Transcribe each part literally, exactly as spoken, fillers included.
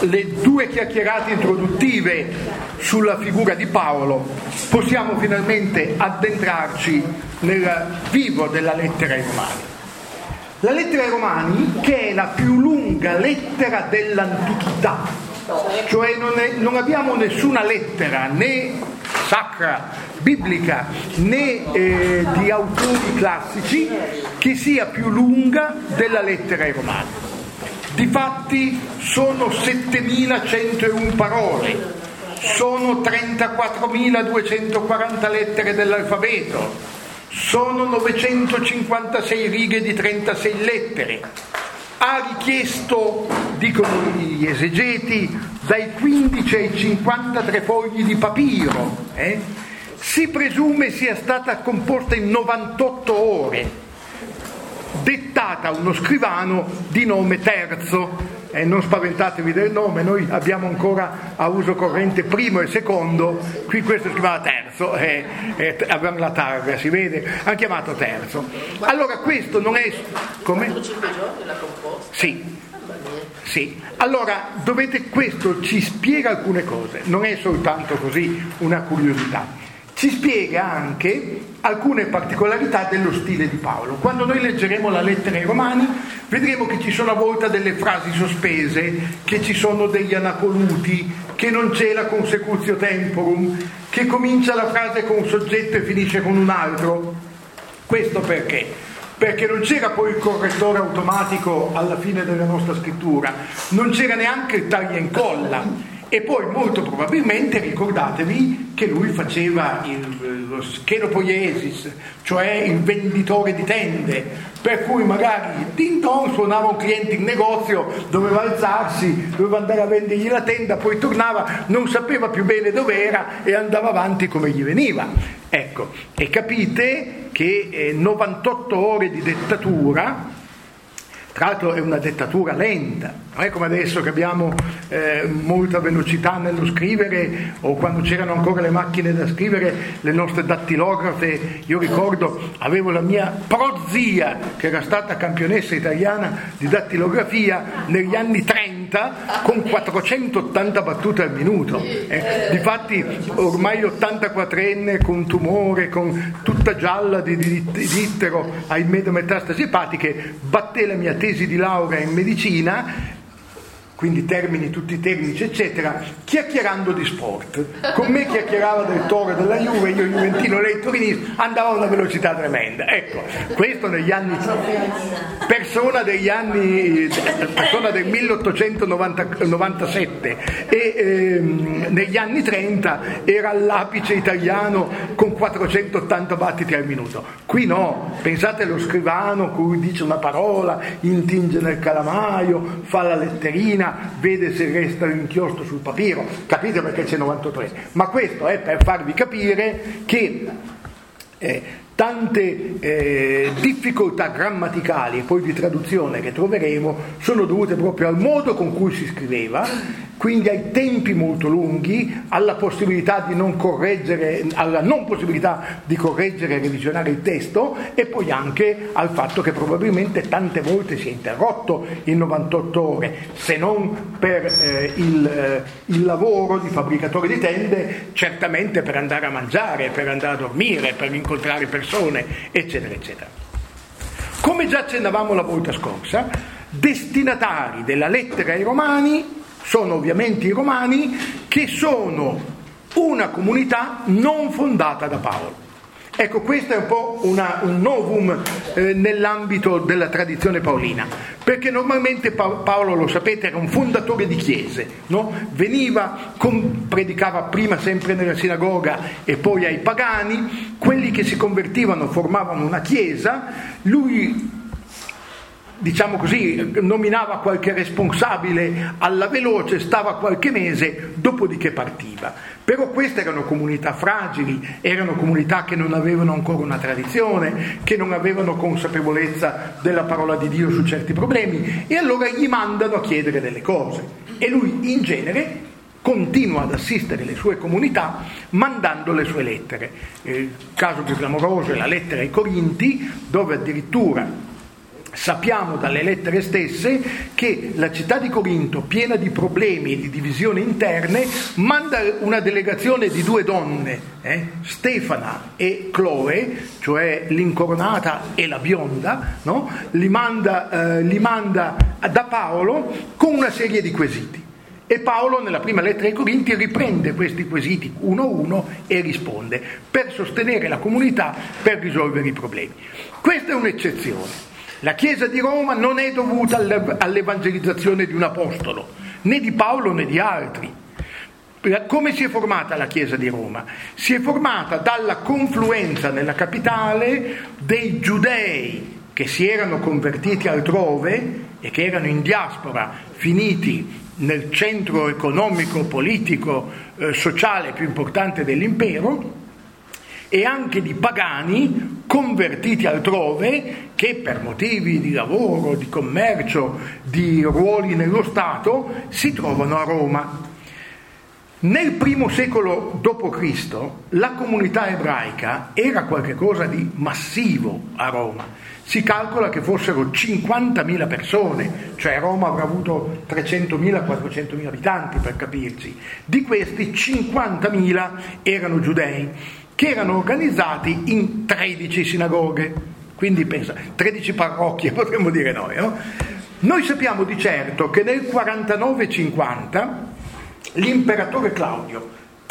le due chiacchierate introduttive sulla figura di Paolo, possiamo finalmente addentrarci nel vivo della lettera ai Romani. La lettera ai Romani, che è la più lunga lettera dell'antichità, cioè non, è, non abbiamo nessuna lettera né sacra, biblica, né eh, di autori classici che sia più lunga della lettera ai Romani. Difatti sono settemilacentouno parole, sono trentaquattromiladuecentoquaranta lettere dell'alfabeto, sono novecentocinquantasei righe di trentasei lettere. Ha richiesto, dicono gli esegeti, dai quindici ai cinquantatré fogli di papiro. Eh? Si presume sia stata composta in novantotto ore, dettata a uno scrivano di nome Terzo. Eh, non spaventatevi del nome, noi abbiamo ancora a uso corrente primo e secondo, qui questo scriveva Terzo, eh, eh, avevamo la targa, si vede, hanno chiamato Terzo. Allora questo non è... come? cinque giorni l'ha composta? Sì. Sì, allora dovete, questo ci spiega alcune cose, non è soltanto così una curiosità, ci spiega anche alcune particolarità dello stile di Paolo. Quando noi leggeremo la lettera ai Romani vedremo che ci sono a volte delle frasi sospese, che ci sono degli anacoluti, che non c'è la consecutio temporum, che comincia la frase con un soggetto e finisce con un altro. Questo perché? Perché non c'era poi il correttore automatico alla fine della nostra scrittura, non c'era neanche il taglia e incolla, e poi molto probabilmente ricordatevi che lui faceva il, lo schenopoiesis, cioè il venditore di tende, per cui magari din don suonava un cliente in negozio, doveva alzarsi, doveva andare a vendergli la tenda, poi tornava, non sapeva più bene dov'era e andava avanti come gli veniva. Ecco, e capite che eh, novantotto ore di dettatura, tra l'altro è una dettatura lenta, non è come adesso che abbiamo eh, molta velocità nello scrivere, o quando c'erano ancora le macchine da scrivere, le nostre dattilografe. Io ricordo, avevo la mia prozia che era stata campionessa italiana di dattilografia negli anni trenta con quattrocentottanta battute al minuto. Eh, difatti ormai ottantaquattrenne con tumore, con tutta gialla di, di, di dittero ai metastasi epatiche, batté la mia tesi di laurea in medicina, quindi termini tutti tecnici eccetera, chiacchierando di sport. Con me chiacchierava del Toro e della Juve, io juventino, lei torinista, andava a una velocità tremenda. Ecco, questo negli anni, persona degli anni, persona del milleottocentonovantasette, e ehm, negli anni trenta era all'apice italiano con quattrocentottanta battiti al minuto. Qui no, pensate allo scrivano cui dice una parola, intinge nel calamaio, fa la letterina, vede se resta l'inchiostro sul papiro, capite perché c'è novantotto. Ma questo è per farvi capire che eh, tante eh, difficoltà grammaticali e poi di traduzione che troveremo sono dovute proprio al modo con cui si scriveva, quindi ai tempi molto lunghi, alla possibilità di non correggere, alla non possibilità di correggere e revisionare il testo, e poi anche al fatto che probabilmente tante volte si è interrotto in novantotto ore, se non per eh, il, eh, il lavoro di fabbricatore di tende, certamente per andare a mangiare, per andare a dormire, per incontrare persone, eccetera eccetera. Come già accennavamo la volta scorsa, destinatari della lettera ai Romani sono ovviamente i Romani, che sono una comunità non fondata da Paolo. Ecco, questo è un po' una, un novum eh, nell'ambito della tradizione paolina, perché normalmente pa- Paolo, lo sapete, era un fondatore di chiese, no? Veniva, con, predicava prima sempre nella sinagoga e poi ai pagani, quelli che si convertivano formavano una chiesa, lui, diciamo così, nominava qualche responsabile alla veloce, stava qualche mese, dopodiché partiva. Però queste erano comunità fragili, erano comunità che non avevano ancora una tradizione, che non avevano consapevolezza della parola di Dio su certi problemi, e allora gli mandano a chiedere delle cose. E lui in genere continua ad assistere le sue comunità mandando le sue lettere. Il caso più clamoroso è la lettera ai Corinti, dove addirittura sappiamo dalle lettere stesse che la città di Corinto, piena di problemi e di divisioni interne, manda una delegazione di due donne, eh, Stefana e Cloe, cioè l'incoronata e la bionda, no? li, manda, eh, li manda da Paolo con una serie di quesiti. E Paolo nella prima lettera ai Corinti riprende questi quesiti uno a uno e risponde per sostenere la comunità, per risolvere i problemi. Questa è un'eccezione. La Chiesa di Roma non è dovuta all'evangelizzazione di un apostolo, né di Paolo né di altri. Come si è formata la Chiesa di Roma? Si è formata dalla confluenza nella capitale dei giudei che si erano convertiti altrove e che erano in diaspora, finiti nel centro economico, politico, eh, sociale più importante dell'impero, e anche di pagani convertiti altrove che per motivi di lavoro, di commercio, di ruoli nello Stato si trovano a Roma. Nel primo secolo dopo Cristo la comunità ebraica era qualcosa di massivo a Roma. Si calcola che fossero cinquantamila persone, cioè Roma avrà avuto trecentomila quattrocentomila abitanti per capirci. Di questi cinquantamila erano giudei, che erano organizzati in tredici sinagoghe, quindi pensa, tredici parrocchie potremmo dire noi, no? Noi sappiamo di certo che nel quarantanove cinquanta l'imperatore Claudio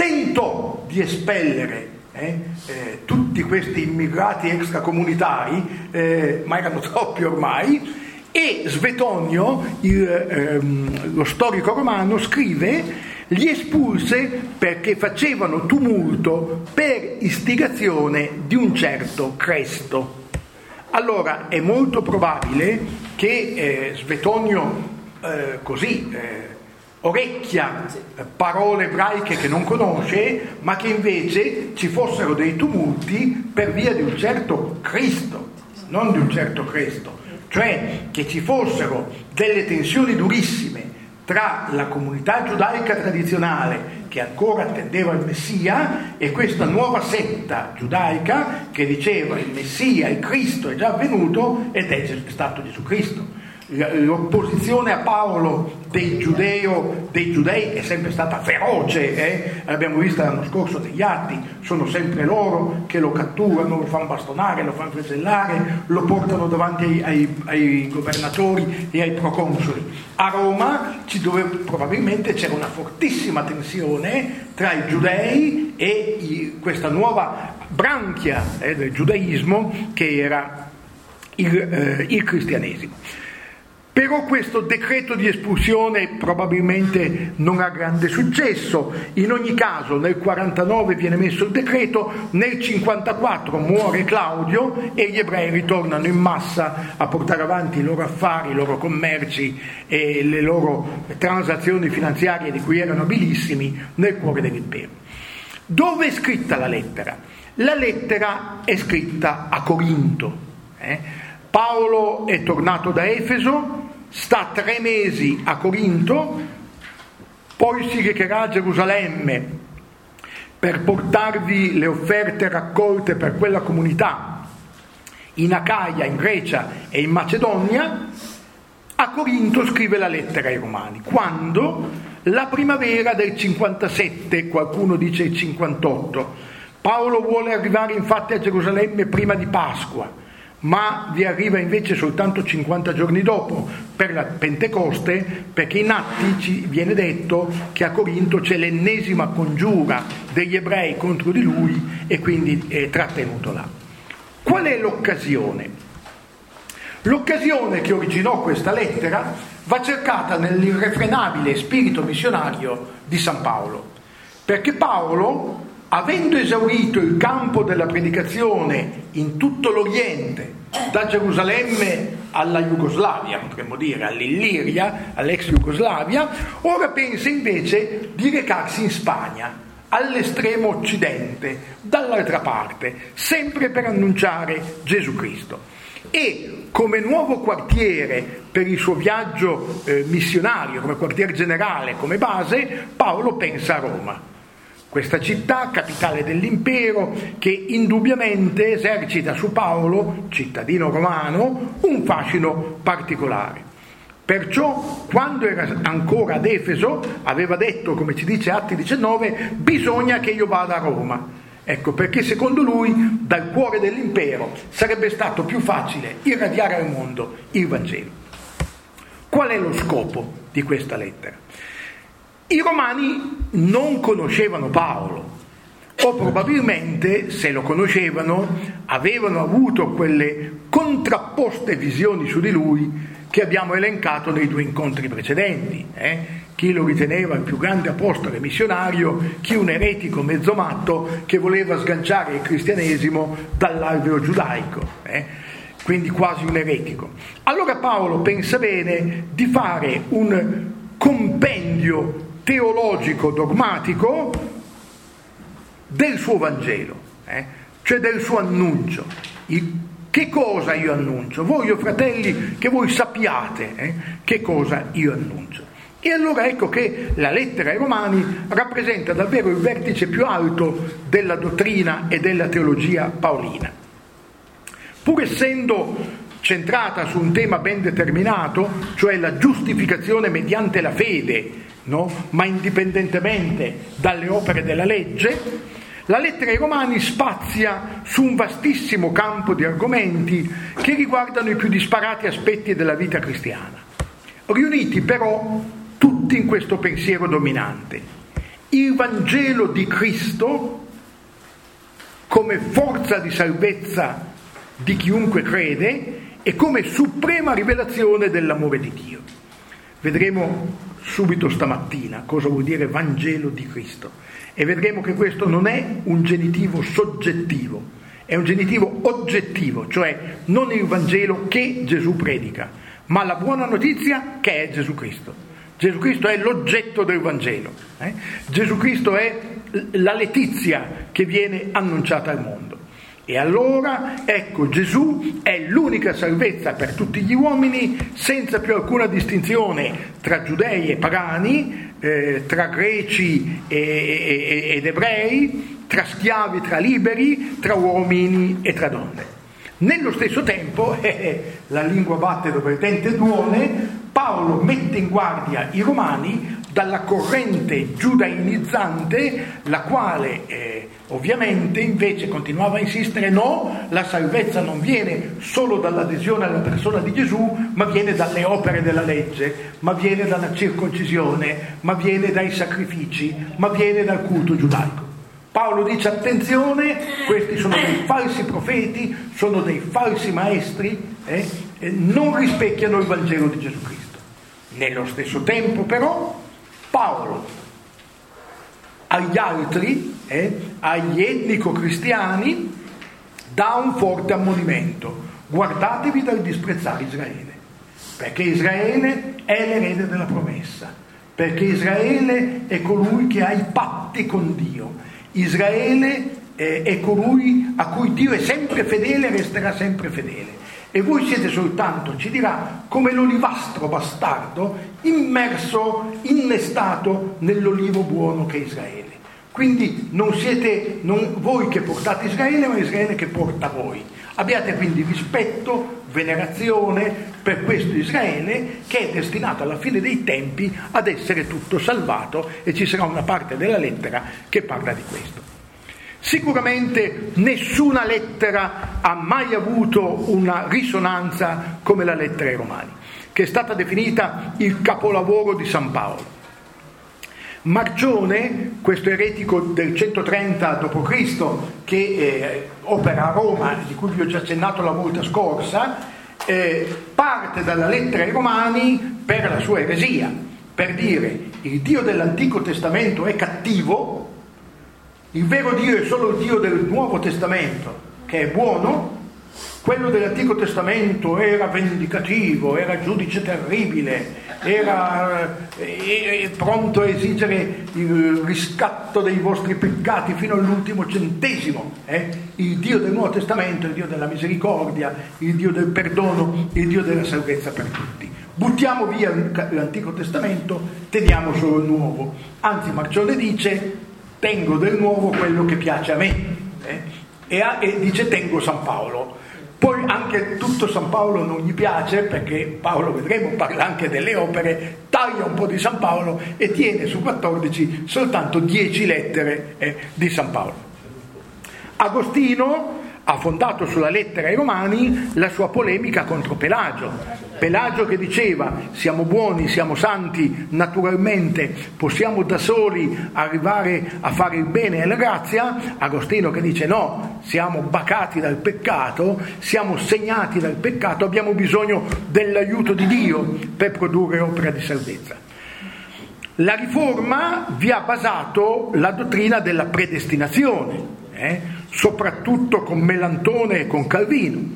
tentò di espellere eh, eh, tutti questi immigrati extracomunitari, eh, ma erano troppi ormai, e Svetonio, il, ehm, lo storico romano, scrive: li espulse perché facevano tumulto per istigazione di un certo Cresto. Allora è molto probabile che eh, Svetonio eh, così eh, orecchia parole ebraiche che non conosce, ma che invece ci fossero dei tumulti per via di un certo Cristo, non di un certo Cresto, cioè che ci fossero delle tensioni durissime tra la comunità giudaica tradizionale che ancora attendeva il Messia e questa nuova setta giudaica che diceva il Messia, il Cristo è già venuto ed è stato Gesù Cristo. L'opposizione a Paolo dei, giudeo, dei giudei è sempre stata feroce, eh? L'abbiamo visto l'anno scorso negli Atti, sono sempre loro che lo catturano, lo fanno bastonare, lo fanno fusellare, lo portano davanti ai, ai, ai governatori e ai proconsoli. A Roma ci dove probabilmente c'era una fortissima tensione tra i giudei e i, questa nuova branchia eh, del giudaismo che era il, eh, il cristianesimo. Però questo decreto di espulsione probabilmente non ha grande successo. In ogni caso nel quarantanove viene messo il decreto, nel cinquantaquattro muore Claudio e gli ebrei ritornano in massa a portare avanti i loro affari, i loro commerci e le loro transazioni finanziarie di cui erano abilissimi nel cuore dell'impero. Dove è scritta la lettera? La lettera è scritta a Corinto. Eh? Paolo è tornato da Efeso, sta tre mesi a Corinto, poi si recherà a Gerusalemme per portarvi le offerte raccolte per quella comunità in Acaia, in Grecia e in Macedonia. A Corinto scrive la lettera ai Romani, quando la primavera del cinquantasette, qualcuno dice il cinquantotto, Paolo vuole arrivare infatti a Gerusalemme prima di Pasqua, ma vi arriva invece soltanto cinquanta giorni dopo per la Pentecoste, perché in Atti ci viene detto che a Corinto c'è l'ennesima congiura degli ebrei contro di lui e quindi è trattenuto là. Qual è l'occasione? L'occasione che originò questa lettera va cercata nell'irrefrenabile spirito missionario di San Paolo, perché Paolo, avendo esaurito il campo della predicazione in tutto l'Oriente, da Gerusalemme alla Jugoslavia, potremmo dire, all'Illiria, all'ex Jugoslavia, ora pensa invece di recarsi in Spagna, all'estremo occidente, dall'altra parte, sempre per annunciare Gesù Cristo. E come nuovo quartiere per il suo viaggio eh, missionario, come quartier generale, come base, Paolo pensa a Roma. questa città, capitale dell'impero, che indubbiamente esercita su Paolo, cittadino romano, un fascino particolare. Perciò, quando era ancora ad Efeso, aveva detto, come ci dice Atti diciannove, bisogna che io vada a Roma. Ecco, perché secondo lui, dal cuore dell'impero, sarebbe stato più facile irradiare al mondo il Vangelo. Qual è lo scopo di questa lettera? I romani non conoscevano Paolo, o probabilmente, se lo conoscevano, avevano avuto quelle contrapposte visioni su di lui che abbiamo elencato nei due incontri precedenti. Eh? Chi lo riteneva il più grande apostolo e missionario, chi un eretico mezzo matto che voleva sganciare il cristianesimo dall'alveo giudaico, eh? Quindi quasi un eretico. Allora Paolo pensa bene di fare un compendio teologico dogmatico del suo Vangelo, eh? Cioè del suo annuncio. Il Che cosa io annuncio? Voglio, fratelli, che voi sappiate eh, che cosa io annuncio. E allora ecco che la lettera ai Romani rappresenta davvero il vertice più alto della dottrina e della teologia paolina. Pur essendo centrata su un tema ben determinato, cioè la giustificazione mediante la fede, no? Ma indipendentemente dalle opere della legge, la lettera ai Romani spazia su un vastissimo campo di argomenti che riguardano i più disparati aspetti della vita cristiana, riuniti però tutti in questo pensiero dominante: il Vangelo di Cristo come forza di salvezza di chiunque crede e come suprema rivelazione dell'amore di Dio. Vedremo subito stamattina cosa vuol dire Vangelo di Cristo. E vedremo che questo non è un genitivo soggettivo, è un genitivo oggettivo, cioè non il Vangelo che Gesù predica, ma la buona notizia che è Gesù Cristo. Gesù Cristo è l'oggetto del Vangelo, eh? Gesù Cristo è la letizia che viene annunciata al mondo. E allora, ecco, Gesù è l'unica salvezza per tutti gli uomini, senza più alcuna distinzione tra giudei e pagani, eh, tra greci e, e, ed ebrei, tra schiavi, tra liberi, tra uomini e tra donne. Nello stesso tempo, eh, la lingua batte dove il dente duole, Paolo mette in guardia i romani dalla corrente giudainizzante, la quale eh, ovviamente invece continuava a insistere: no, la salvezza non viene solo dall'adesione alla persona di Gesù, ma viene dalle opere della legge, ma viene dalla circoncisione, ma viene dai sacrifici, ma viene dal culto giudaico. Paolo dice: attenzione, questi sono dei falsi profeti, sono dei falsi maestri, eh, e non rispecchiano il Vangelo di Gesù Cristo. Nello stesso tempo però Paolo agli altri, eh, agli etnico-cristiani, dà un forte ammonimento: guardatevi dal disprezzare Israele, perché Israele è l'erede della promessa, perché Israele è colui che ha i patti con Dio, Israele eh, è colui a cui Dio è sempre fedele e resterà sempre fedele. E voi siete soltanto, ci dirà, come l'olivastro bastardo immerso, innestato nell'olivo buono che è Israele. Quindi non siete non voi che portate Israele, ma Israele che porta voi. Abbiate quindi rispetto, venerazione per questo Israele che è destinato alla fine dei tempi ad essere tutto salvato, e ci sarà una parte della lettera che parla di questo. Sicuramente nessuna lettera ha mai avuto una risonanza come la lettera ai Romani, che è stata definita il capolavoro di San Paolo. Marcione, questo eretico del centotrenta dopo Cristo che eh, opera a Roma, di cui vi ho già accennato la volta scorsa, eh, parte dalla lettera ai Romani per la sua eresia, per dire: il Dio dell'Antico Testamento è cattivo, il vero Dio è solo il Dio del Nuovo Testamento, che è buono. Quello dell'Antico Testamento era vendicativo, era giudice terribile, era eh, pronto a esigere il riscatto dei vostri peccati fino all'ultimo centesimo. Eh? Il Dio del Nuovo Testamento è il Dio della misericordia, il Dio del perdono, il Dio della salvezza per tutti. Buttiamo via l'Antico Testamento, teniamo solo il Nuovo. Anzi, Marcione dice: tengo del nuovo quello che piace a me, eh? e, a, e dice tengo San Paolo. Poi anche tutto San Paolo non gli piace, perché Paolo, vedremo, parla anche delle opere, taglia un po' di San Paolo e tiene su quattordici soltanto dieci lettere eh, di San Paolo. Agostino ha fondato sulla lettera ai Romani la sua polemica contro Pelagio. Pelagio che diceva siamo buoni, siamo santi naturalmente, possiamo da soli arrivare a fare il bene e la grazia. Agostino che dice no, siamo bacati dal peccato, siamo segnati dal peccato, abbiamo bisogno dell'aiuto di Dio per produrre opera di salvezza. La Riforma vi ha basato la dottrina della predestinazione, eh? soprattutto con Melantone e con Calvino.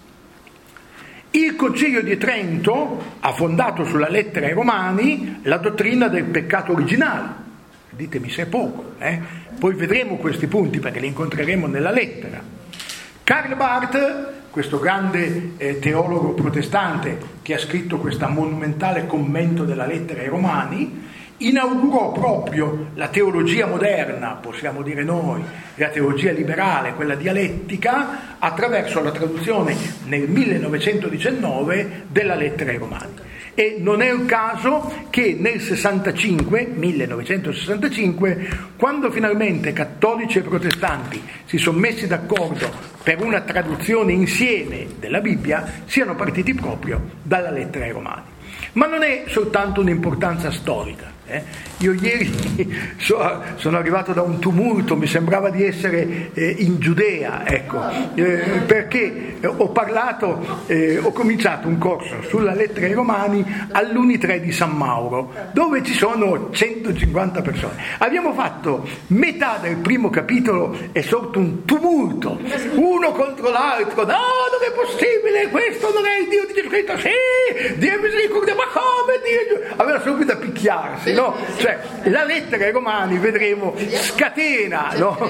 Il Concilio di Trento ha fondato sulla lettera ai Romani la dottrina del peccato originale. Ditemi se è poco, eh? Poi vedremo questi punti perché li incontreremo nella lettera. Karl Barth, questo grande eh, teologo protestante che ha scritto questo monumentale commento della lettera ai Romani, inaugurò proprio la teologia moderna, possiamo dire noi, la teologia liberale, quella dialettica, attraverso la traduzione nel millenovecentodiciannove della lettera ai Romani. E non è un caso che nel sessantacinque, millenovecentosessantacinque, quando finalmente cattolici e protestanti si sono messi d'accordo per una traduzione insieme della Bibbia, siano partiti proprio dalla lettera ai Romani. Ma non è soltanto un'importanza storica. Eh? Io ieri so, sono arrivato da un tumulto, mi sembrava di essere eh, in Giudea, ecco, eh, perché ho parlato, eh, ho cominciato un corso sulla lettera ai Romani all'Uni tre di San Mauro, dove ci sono centocinquanta persone. Abbiamo fatto metà del primo capitolo, è sorto un tumulto, uno contro l'altro, no, non è possibile, questo non è il Dio di Gesù Cristo, sì, Dio è misericordia, ma come Dio? Aveva subito a picchiarsi. No? Cioè, la lettera ai Romani, vedremo, scatena, no?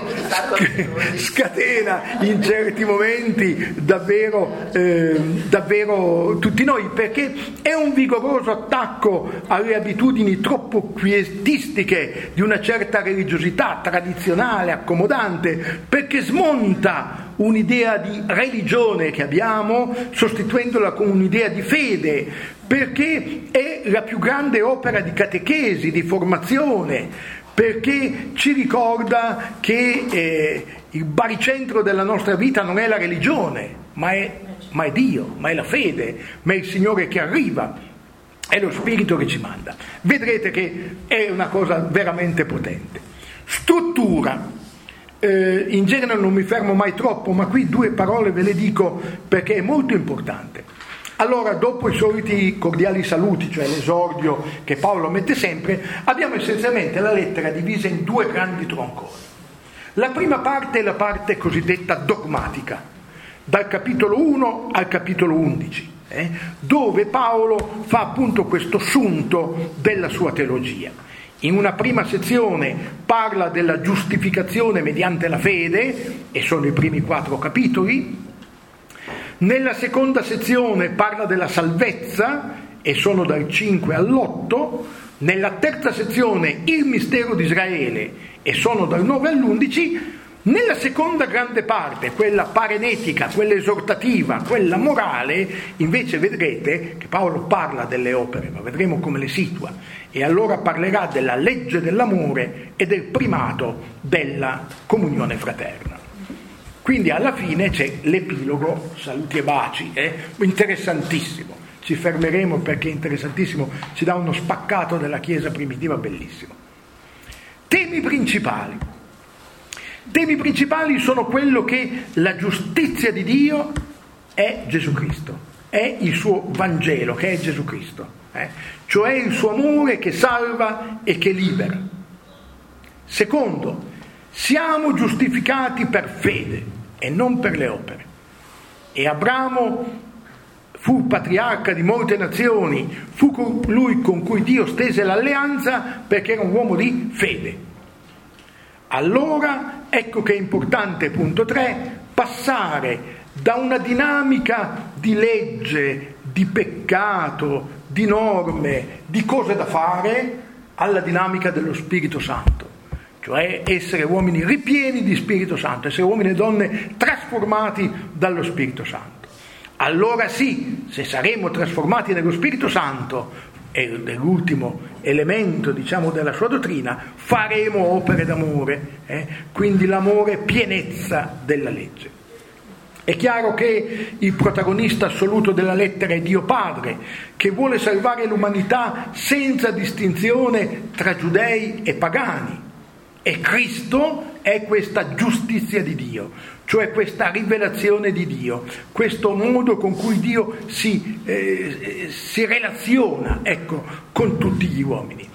scatena in certi momenti davvero, eh, davvero tutti noi, perché è un vigoroso attacco alle abitudini troppo quietistiche di una certa religiosità tradizionale, accomodante, perché smonta un'idea di religione che abbiamo, sostituendola con un'idea di fede, perché è la più grande opera di catechesi, di formazione, perché ci ricorda che eh, il baricentro della nostra vita non è la religione, ma è, ma è Dio, ma è la fede, ma è il Signore che arriva, è lo Spirito che ci manda. Vedrete che è una cosa veramente potente. Struttura. Eh, in genere non mi fermo mai troppo, ma qui due parole ve le dico perché è molto importante. Allora, dopo i soliti cordiali saluti, cioè l'esordio che Paolo mette sempre, abbiamo essenzialmente la lettera divisa in due grandi tronconi. La prima parte è la parte cosiddetta dogmatica, dal capitolo uno al capitolo undici, eh, dove Paolo fa appunto questo sunto della sua teologia. In una prima sezione parla della giustificazione mediante la fede, e sono i primi quattro capitoli. Nella seconda sezione parla della salvezza, e sono dal cinque all'otto. Nella terza sezione il mistero di Israele, e sono dal nove all'undici. Nella seconda grande parte, quella parenetica, quella esortativa, quella morale, invece vedrete che Paolo parla delle opere, ma vedremo come le situa, e allora parlerà della legge dell'amore e del primato della comunione fraterna. Quindi alla fine c'è l'epilogo, saluti e baci, eh? Interessantissimo, ci fermeremo perché è interessantissimo, ci dà uno spaccato della Chiesa primitiva bellissimo. Temi principali. Temi principali sono quello che la giustizia di Dio è Gesù Cristo, è il suo Vangelo, che è Gesù Cristo, eh? Cioè il suo amore che salva e che libera. Secondo, siamo giustificati per fede e non per le opere. E Abramo fu patriarca di molte nazioni, fu colui con cui Dio stese l'alleanza perché era un uomo di fede. Allora ecco che è importante, punto tre, passare da una dinamica di legge, di peccato, di norme, di cose da fare, alla dinamica dello Spirito Santo, cioè essere uomini ripieni di Spirito Santo, essere uomini e donne trasformati dallo Spirito Santo. Allora sì, se saremo trasformati nello Spirito Santo, è l'ultimo elemento, diciamo, della sua dottrina, faremo opere d'amore, eh? Quindi l'amore è pienezza della legge. È chiaro che il protagonista assoluto della lettera è Dio Padre, che vuole salvare l'umanità senza distinzione tra giudei e pagani. E Cristo è questa giustizia di Dio, cioè questa rivelazione di Dio, questo modo con cui Dio si, eh, si relaziona, ecco, con tutti gli uomini.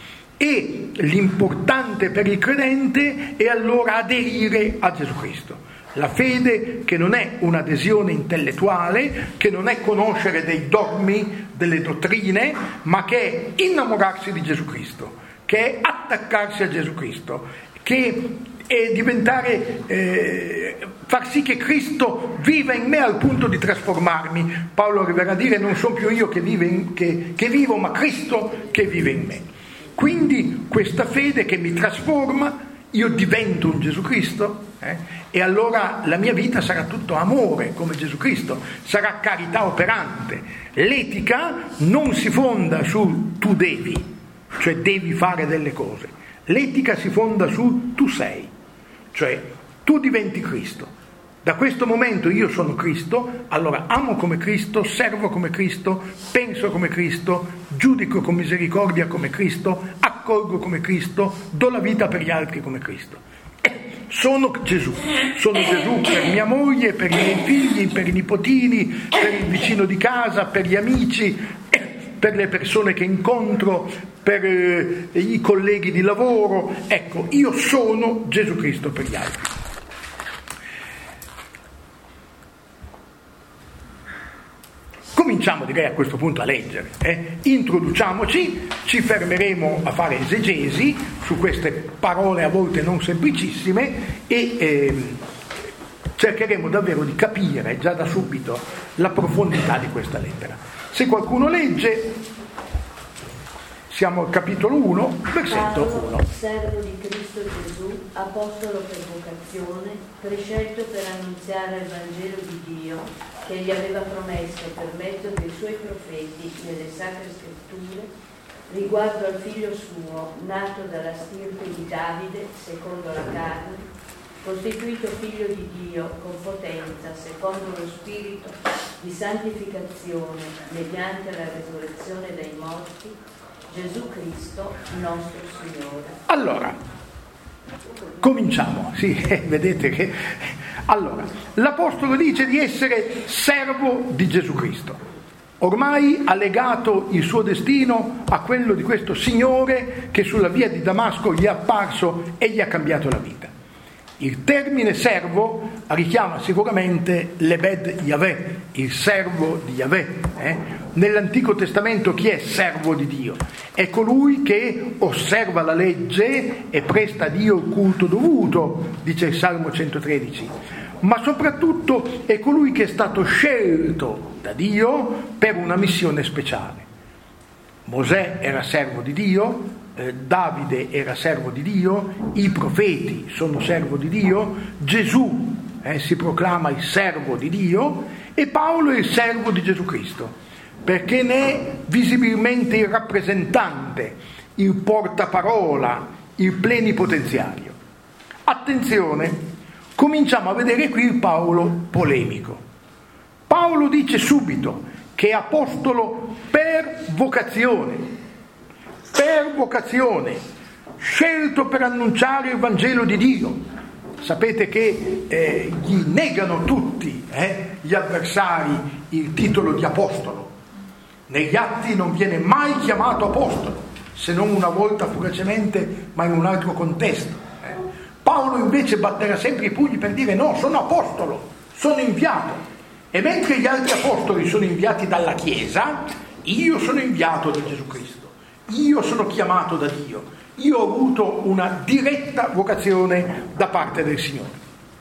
E l'importante per il credente è allora aderire a Gesù Cristo. La fede che non è un'adesione intellettuale, che non è conoscere dei dogmi, delle dottrine, ma che è innamorarsi di Gesù Cristo, che è attaccarsi a Gesù Cristo, che è diventare, eh, far sì che Cristo viva in me al punto di trasformarmi. Paolo arriverà a dire: non sono più io che, vive in, che, che vivo, ma Cristo che vive in me. Quindi questa fede che mi trasforma, io divento un Gesù Cristo, eh? E allora la mia vita sarà tutto amore come Gesù Cristo, sarà carità operante. L'etica non si fonda su tu devi, cioè devi fare delle cose. L'etica si fonda su tu sei, cioè tu diventi Cristo. Da questo momento io sono Cristo, allora amo come Cristo, servo come Cristo, penso come Cristo, giudico con misericordia come Cristo, accolgo come Cristo, do la vita per gli altri come Cristo. Sono Gesù, sono Gesù per mia moglie, per i miei figli, per i nipotini, per il vicino di casa, per gli amici, per le persone che incontro, per eh, i colleghi di lavoro. Ecco, io sono Gesù Cristo per gli altri. Cominciamo, direi, a questo punto a leggere. Eh? Introduciamoci, ci fermeremo a fare esegesi su queste parole a volte non semplicissime e eh, cercheremo davvero di capire già da subito la profondità di questa lettera. Se qualcuno legge, siamo al capitolo uno, versetto uno. Servo di Cristo Gesù, apostolo per vocazione, prescelto per annunziare il Vangelo di Dio, che gli aveva promesso per mezzo dei suoi profeti nelle sacre scritture, riguardo al figlio suo, nato dalla stirpe di Davide, secondo la carne, costituito figlio di Dio con potenza, secondo lo spirito di santificazione, mediante la resurrezione dai morti, Gesù Cristo, nostro Signore. Allora, cominciamo. Sì, vedete che... Allora, l'Apostolo dice di essere servo di Gesù Cristo. Ormai ha legato il suo destino a quello di questo Signore che sulla via di Damasco gli è apparso e gli ha cambiato la vita. Il termine servo richiama sicuramente l'Ebed Yahweh, il servo di Yahweh. Eh? Nell'Antico Testamento chi è servo di Dio? È colui che osserva la legge e presta a Dio il culto dovuto, dice il Salmo centotredici, ma soprattutto è colui che è stato scelto da Dio per una missione speciale. Mosè era servo di Dio, eh, Davide era servo di Dio, i profeti sono servo di Dio, Gesù eh, si proclama il servo di Dio e Paolo è il servo di Gesù Cristo, perché ne è visibilmente il rappresentante, il portaparola, il plenipotenziario. Attenzione, cominciamo a vedere qui il Paolo polemico. Paolo dice subito che è apostolo per vocazione, per vocazione, scelto per annunciare il Vangelo di Dio. Sapete che eh, gli negano tutti eh, gli avversari il titolo di apostolo. Negli atti non viene mai chiamato apostolo, se non una volta fugacemente, ma in un altro contesto. Eh. Paolo invece batterà sempre i pugni per dire: no, sono apostolo, sono inviato. E mentre gli altri apostoli sono inviati dalla Chiesa, io sono inviato da Gesù Cristo. Io sono chiamato da Dio. Io ho avuto una diretta vocazione da parte del Signore.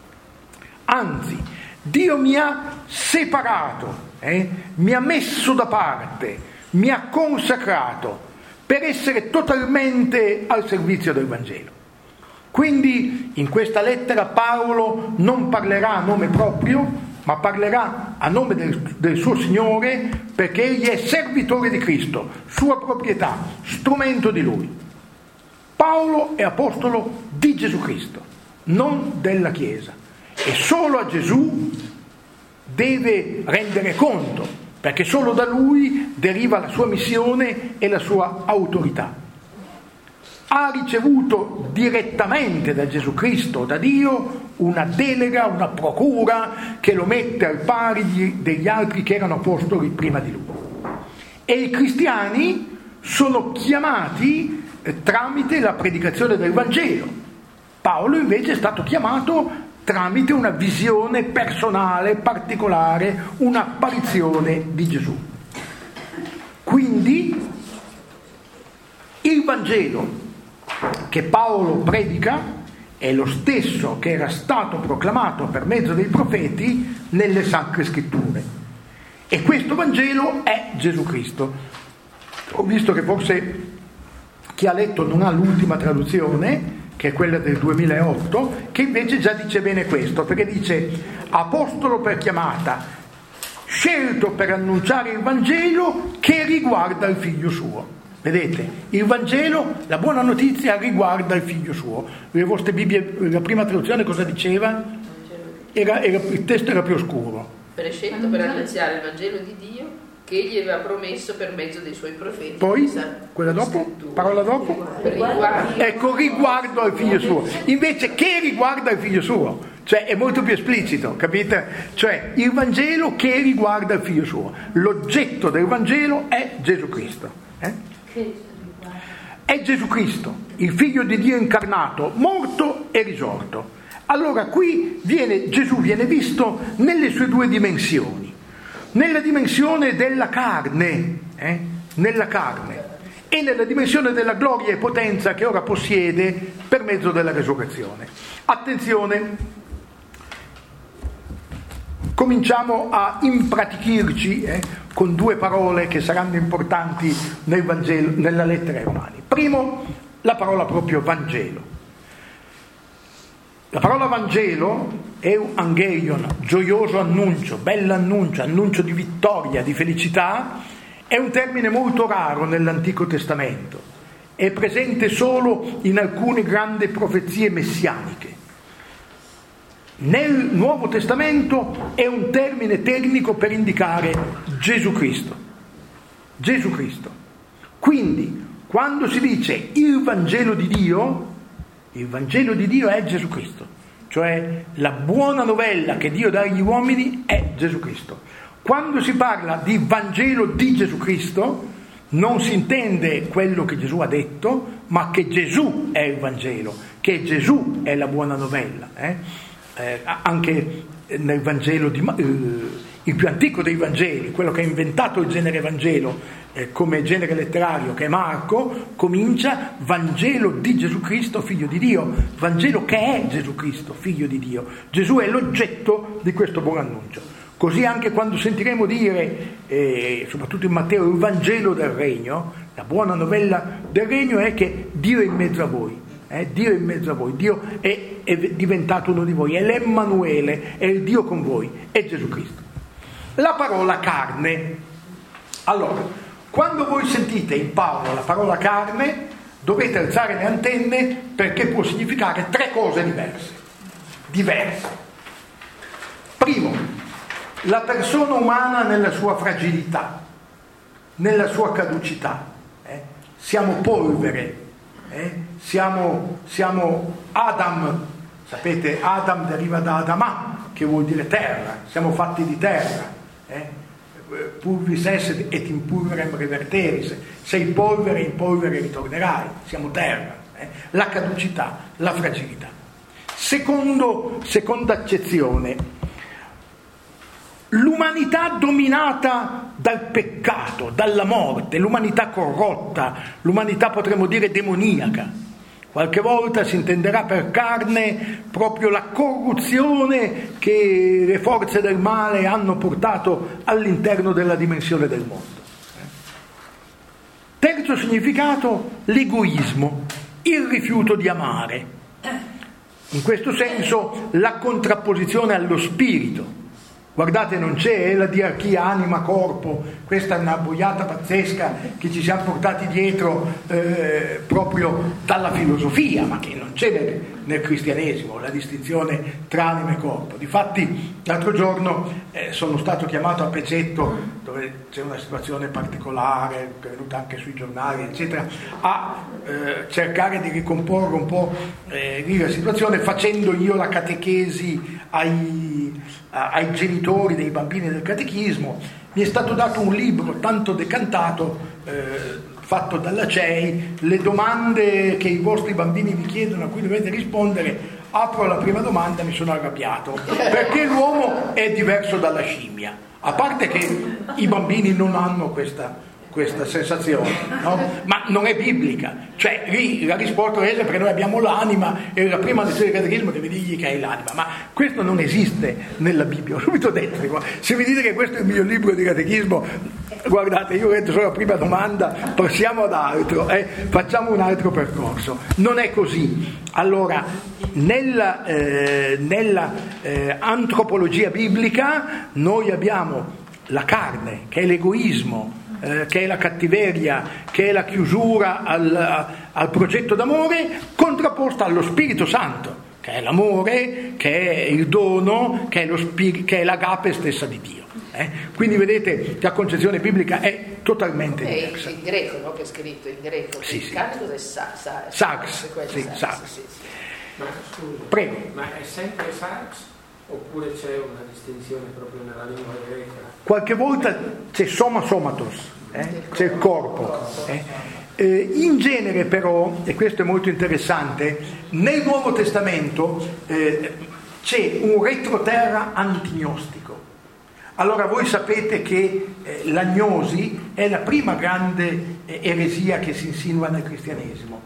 Anzi, Dio mi ha separato, eh? mi ha messo da parte, mi ha consacrato per essere totalmente al servizio del Vangelo. Quindi in questa lettera Paolo non parlerà a nome proprio, ma parlerà a nome del, del suo Signore, perché egli è servitore di Cristo, sua proprietà, strumento di Lui. Paolo è apostolo di Gesù Cristo, non della Chiesa, e solo a Gesù deve rendere conto, perché solo da Lui deriva la sua missione e la sua autorità. Ha ricevuto direttamente da Gesù Cristo, da Dio, una delega, una procura che lo mette al pari di, degli altri che erano apostoli prima di lui. E i cristiani sono chiamati eh, tramite la predicazione del Vangelo. Paolo invece è stato chiamato tramite una visione personale, particolare, un'apparizione di Gesù. Quindi il Vangelo che Paolo predica è lo stesso che era stato proclamato per mezzo dei profeti nelle Sacre Scritture. E questo Vangelo è Gesù Cristo. Ho visto che forse chi ha letto non ha l'ultima traduzione, che è quella del duemilaotto, che invece già dice bene questo, perché dice apostolo per chiamata, scelto per annunciare il Vangelo che riguarda il figlio suo. Vedete, il Vangelo, la buona notizia riguarda il figlio suo. Le vostre Bibbie, la prima traduzione cosa diceva? Era, era, il testo era più oscuro. Prescelto per annunciare il Vangelo di Dio che egli aveva promesso per mezzo dei suoi profeti. Poi, quella dopo? Parola dopo? Riguardo. Ecco, riguardo al figlio suo. Invece che riguarda il figlio suo? Cioè è molto più esplicito, capite? Cioè il Vangelo che riguarda il figlio suo. L'oggetto del Vangelo è Gesù Cristo. Eh? È Gesù Cristo, il figlio di Dio incarnato, morto e risorto. Allora qui viene, Gesù viene visto nelle sue due dimensioni, nella dimensione della carne, eh? nella carne, e nella dimensione della gloria e potenza che ora possiede per mezzo della resurrezione. Attenzione, cominciamo a impratichirci eh, con due parole che saranno importanti nel Vangelo, nella lettera ai Romani. Primo, la parola proprio Vangelo. La parola Vangelo è un angelion, gioioso annuncio, bell'annuncio, annuncio di vittoria, di felicità. È un termine molto raro nell'Antico Testamento. È presente solo in alcune grandi profezie messianiche. Nel Nuovo Testamento è un termine tecnico per indicare Gesù Cristo. Gesù Cristo. Quindi, quando si dice il Vangelo di Dio, il Vangelo di Dio è Gesù Cristo. Cioè la buona novella che Dio dà agli uomini è Gesù Cristo. Quando si parla di Vangelo di Gesù Cristo, non si intende quello che Gesù ha detto, ma che Gesù è il Vangelo, che Gesù è la buona novella. Eh? Eh, anche nel Vangelo di, eh, il più antico dei Vangeli, quello che ha inventato il genere Vangelo eh, come genere letterario, che è Marco, comincia Vangelo di Gesù Cristo, figlio di Dio, Vangelo che è Gesù Cristo, figlio di Dio. Gesù è l'oggetto di questo buon annuncio. Così anche quando sentiremo dire, eh, soprattutto in Matteo, il Vangelo del Regno, la buona novella del Regno è che Dio è in mezzo a voi. Eh, Dio è in mezzo a voi, Dio è, è diventato uno di voi, è l'Emmanuele, è il Dio con voi, è Gesù Cristo. La parola carne. Allora, quando voi sentite in Paolo la parola carne, dovete alzare le antenne perché può significare tre cose diverse. Diverse. Primo, la persona umana nella sua fragilità, nella sua caducità. Eh? Siamo polvere. Eh? Siamo, siamo Adam, sapete, Adam deriva da Adamà, che vuol dire terra, siamo fatti di terra. Eh? Pulvis est et in pulverem reverteris, sei polvere, in polvere ritornerai, siamo terra. Eh? La caducità, la fragilità. Secondo, seconda accezione, l'umanità dominata dal peccato, dalla morte, l'umanità corrotta, l'umanità potremmo dire demoniaca. Qualche volta si intenderà per carne proprio la corruzione che le forze del male hanno portato all'interno della dimensione del mondo. Terzo significato, l'egoismo, il rifiuto di amare. In questo senso la contrapposizione allo spirito. Guardate, non c'è la diarchia anima-corpo, questa è una boiata pazzesca che ci siamo portati dietro eh, proprio dalla filosofia, ma che non c'è nel, nel cristianesimo, la distinzione tra anima e corpo. Difatti l'altro giorno eh, sono stato chiamato a Pecetto, dove c'è una situazione particolare, che è venuta anche sui giornali, eccetera, a eh, cercare di ricomporre un po' eh, la situazione, facendo io la catechesi ai, ai genitori dei bambini del catechismo. Mi è stato dato un libro tanto decantato eh, fatto dalla C E I, le domande che i vostri bambini vi chiedono, a cui dovete rispondere. Apro la prima domanda, mi sono arrabbiato, perché l'uomo è diverso dalla scimmia, a parte che i bambini non hanno questa questa sensazione, no? Ma non è biblica, cioè lì la risposta è perché noi abbiamo l'anima e la prima lezione del catechismo deve dirgli che hai l'anima, ma questo non esiste nella Bibbia. Ho subito detto, se mi dite che questo è il mio libro di catechismo, guardate, io ho detto solo la prima domanda, passiamo ad altro, eh? Facciamo un altro percorso. Non è così. Allora, nella, eh, nella eh, antropologia biblica noi abbiamo la carne, che è l'egoismo, Eh, che è la cattiveria, che è la chiusura al, al progetto d'amore, contrapposta allo Spirito Santo, che è l'amore, che è il dono, che è, lo spir- che è l'agape stessa di Dio. Eh? Quindi vedete che la concezione biblica è totalmente è diversa. in greco, no? Che è scritto in greco. Sì, il sì. cantico è sa, sa, Sax, sì, sax, sax. sì, sì. Ma scusa, Prego. ma è sempre sax oppure c'è una distinzione proprio nella lingua greca? Qualche volta c'è soma somatos, eh? C'è il corpo. Eh? Eh, in genere però, e questo è molto interessante, nel Nuovo Testamento eh, c'è un retroterra antignostico. Allora voi sapete che eh, l'agnosi è la prima grande eh, eresia che si insinua nel cristianesimo.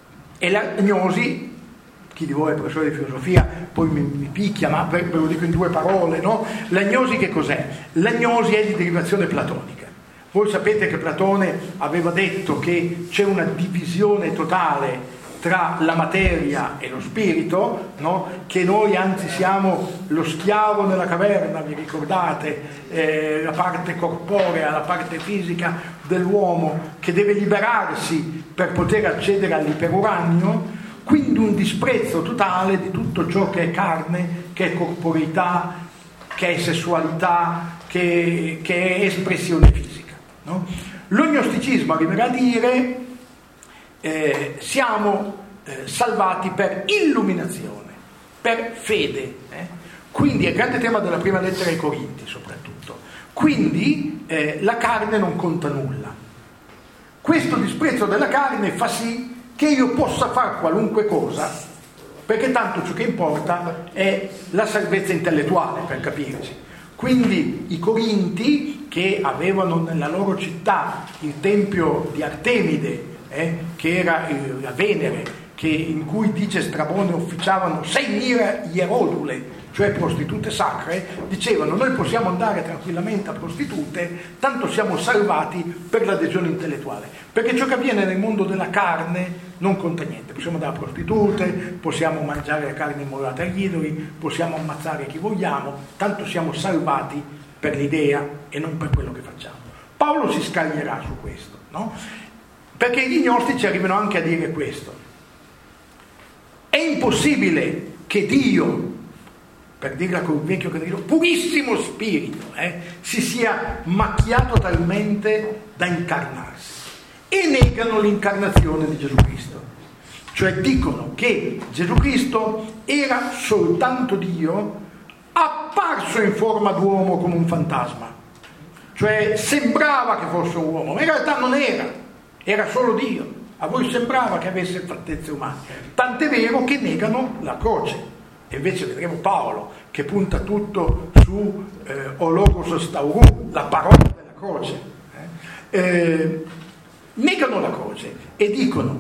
E l'agnosi, chi di voi è professore di filosofia poi mi, mi picchia, ma ve, ve lo dico in due parole, no? L'agnosi che cos'è? L'agnosi è di derivazione platonica. Voi sapete che Platone aveva detto che c'è una divisione totale tra la materia e lo spirito, no? Che noi anzi siamo lo schiavo nella caverna, vi ricordate? Eh, la parte corporea, la parte fisica dell'uomo che deve liberarsi per poter accedere all'iperuranio. Quindi un disprezzo totale di tutto ciò che è carne, che è corporeità, che è sessualità, che, che è espressione fisica, no? Lo gnosticismo arriverà a dire eh, siamo eh, salvati per illuminazione, per fede. Eh? Quindi è il grande tema della prima lettera ai Corinti soprattutto. Quindi eh, la carne non conta nulla. Questo disprezzo della carne fa sì che io possa fare qualunque cosa, perché tanto ciò che importa è la salvezza intellettuale, per capirci. Quindi i Corinti, che avevano nella loro città il tempio di Artemide, eh, che era eh, la Venere, che, in cui dice Strabone officiavano seimila ierodule, cioè prostitute sacre, dicevano noi possiamo andare tranquillamente a prostitute, tanto siamo salvati per l'adesione intellettuale, perché ciò che avviene nel mondo della carne non conta niente. Possiamo andare a prostitute, possiamo mangiare la carne immolata agli idoli, possiamo ammazzare chi vogliamo, tanto siamo salvati per l'idea e non per quello che facciamo. Paolo si scaglierà su questo, no? Perché gli gnostici arrivano anche a dire questo: è impossibile che Dio, per dirla con il vecchio catechismo, purissimo spirito, eh, si sia macchiato talmente da incarnarsi, e negano l'incarnazione di Gesù Cristo, cioè dicono che Gesù Cristo era soltanto Dio apparso in forma d'uomo come un fantasma, cioè sembrava che fosse un uomo, ma in realtà non era, era solo Dio. A voi sembrava che avesse fattezze umane, tant'è vero che negano la croce. E invece vedremo Paolo che punta tutto su eh, o logos staurù, la parola della croce. Eh? Eh, negano la croce e dicono: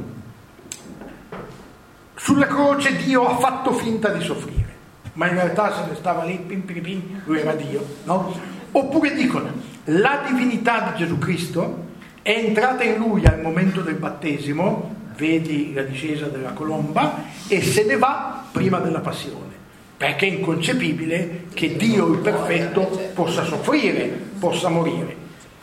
sulla croce Dio ha fatto finta di soffrire, ma in realtà se ne stava lì, pim, pim, pim, lui era Dio, no? Oppure dicono: la divinità di Gesù Cristo è entrata in lui al momento del battesimo, vedi la discesa della colomba, e se ne va prima della passione, perché è inconcepibile che Dio il perfetto possa soffrire, possa morire.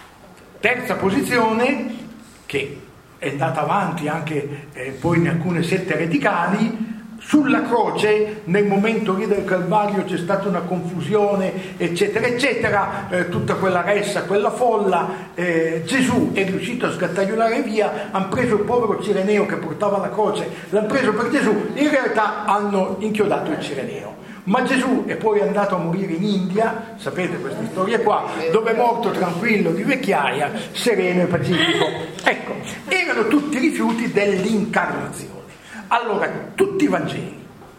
Terza posizione, che è andata avanti anche eh, poi in alcune sette radicali: sulla croce, nel momento lì del Calvario c'è stata una confusione, eccetera eccetera, eh, tutta quella ressa, quella folla, eh, Gesù è riuscito a sgattaiolare via, hanno preso il povero Cireneo che portava la croce, l'hanno preso per Gesù, in realtà hanno inchiodato il Cireneo. Ma Gesù è poi andato a morire in India, sapete questa storia qua, dove è morto tranquillo di vecchiaia, sereno e pacifico. Ecco, erano tutti rifiuti dell'incarnazione. Allora, tutti i Vangeli,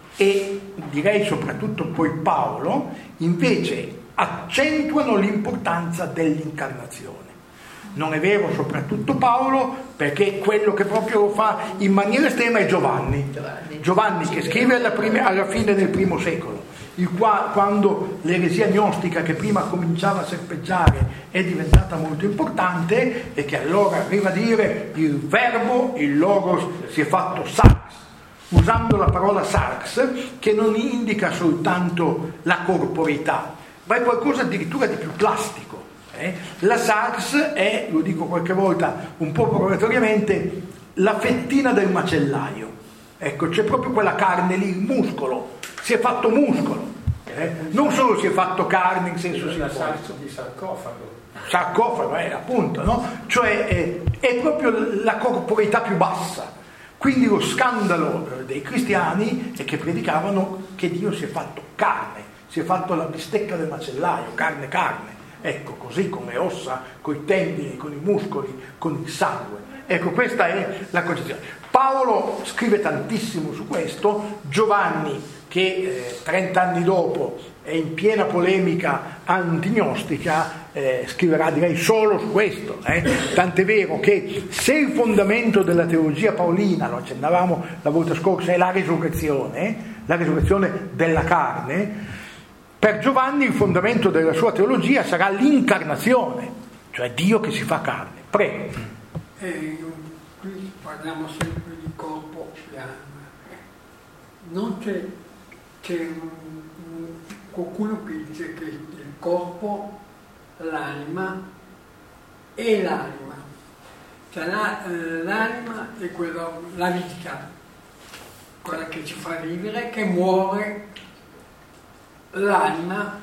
e direi soprattutto poi Paolo, invece accentuano l'importanza dell'incarnazione. Non è vero soprattutto Paolo, perché quello che proprio lo fa in maniera estrema è Giovanni. Giovanni che scrive alla, prima, alla fine del primo secolo, il qua, quando l'eresia gnostica, che prima cominciava a serpeggiare, è diventata molto importante, e che allora arriva a dire il verbo, il logos, si è fatto sarx, usando la parola sarx, che non indica soltanto la corporeità, ma è qualcosa addirittura di più plastico. Eh? La sarx è, lo dico qualche volta un po' provocatoriamente, la fettina del macellaio. Ecco, c'è proprio quella carne lì, il muscolo, si è fatto muscolo, eh? Non solo si è fatto carne in senso la simbolico. sarx di sarcofago. Sarcofago, eh, appunto, no? Cioè è, è proprio la corporeità più bassa. Quindi lo scandalo dei cristiani è che predicavano che Dio si è fatto carne, si è fatto la bistecca del macellaio, carne carne. Ecco, così come ossa, con i tendini, con i muscoli, con il sangue. Ecco, questa è la concezione. Paolo scrive tantissimo su questo. Giovanni, che eh, trent'anni dopo è in piena polemica antignostica, eh, scriverà direi solo su questo. Eh? Tant'è vero che se il fondamento della teologia paolina, lo accennavamo la volta scorsa, è la resurrezione, la resurrezione della carne, per Giovanni il fondamento della sua teologia sarà l'incarnazione, cioè Dio che si fa carne. Prego. Eh, qui parliamo sempre di corpo e anima. Non c'è, c'è un, un, qualcuno che dice che il corpo, l'anima e l'anima. Cioè la, eh, l'anima è quella, la vita, quella che ci fa vivere, che muore. L'anima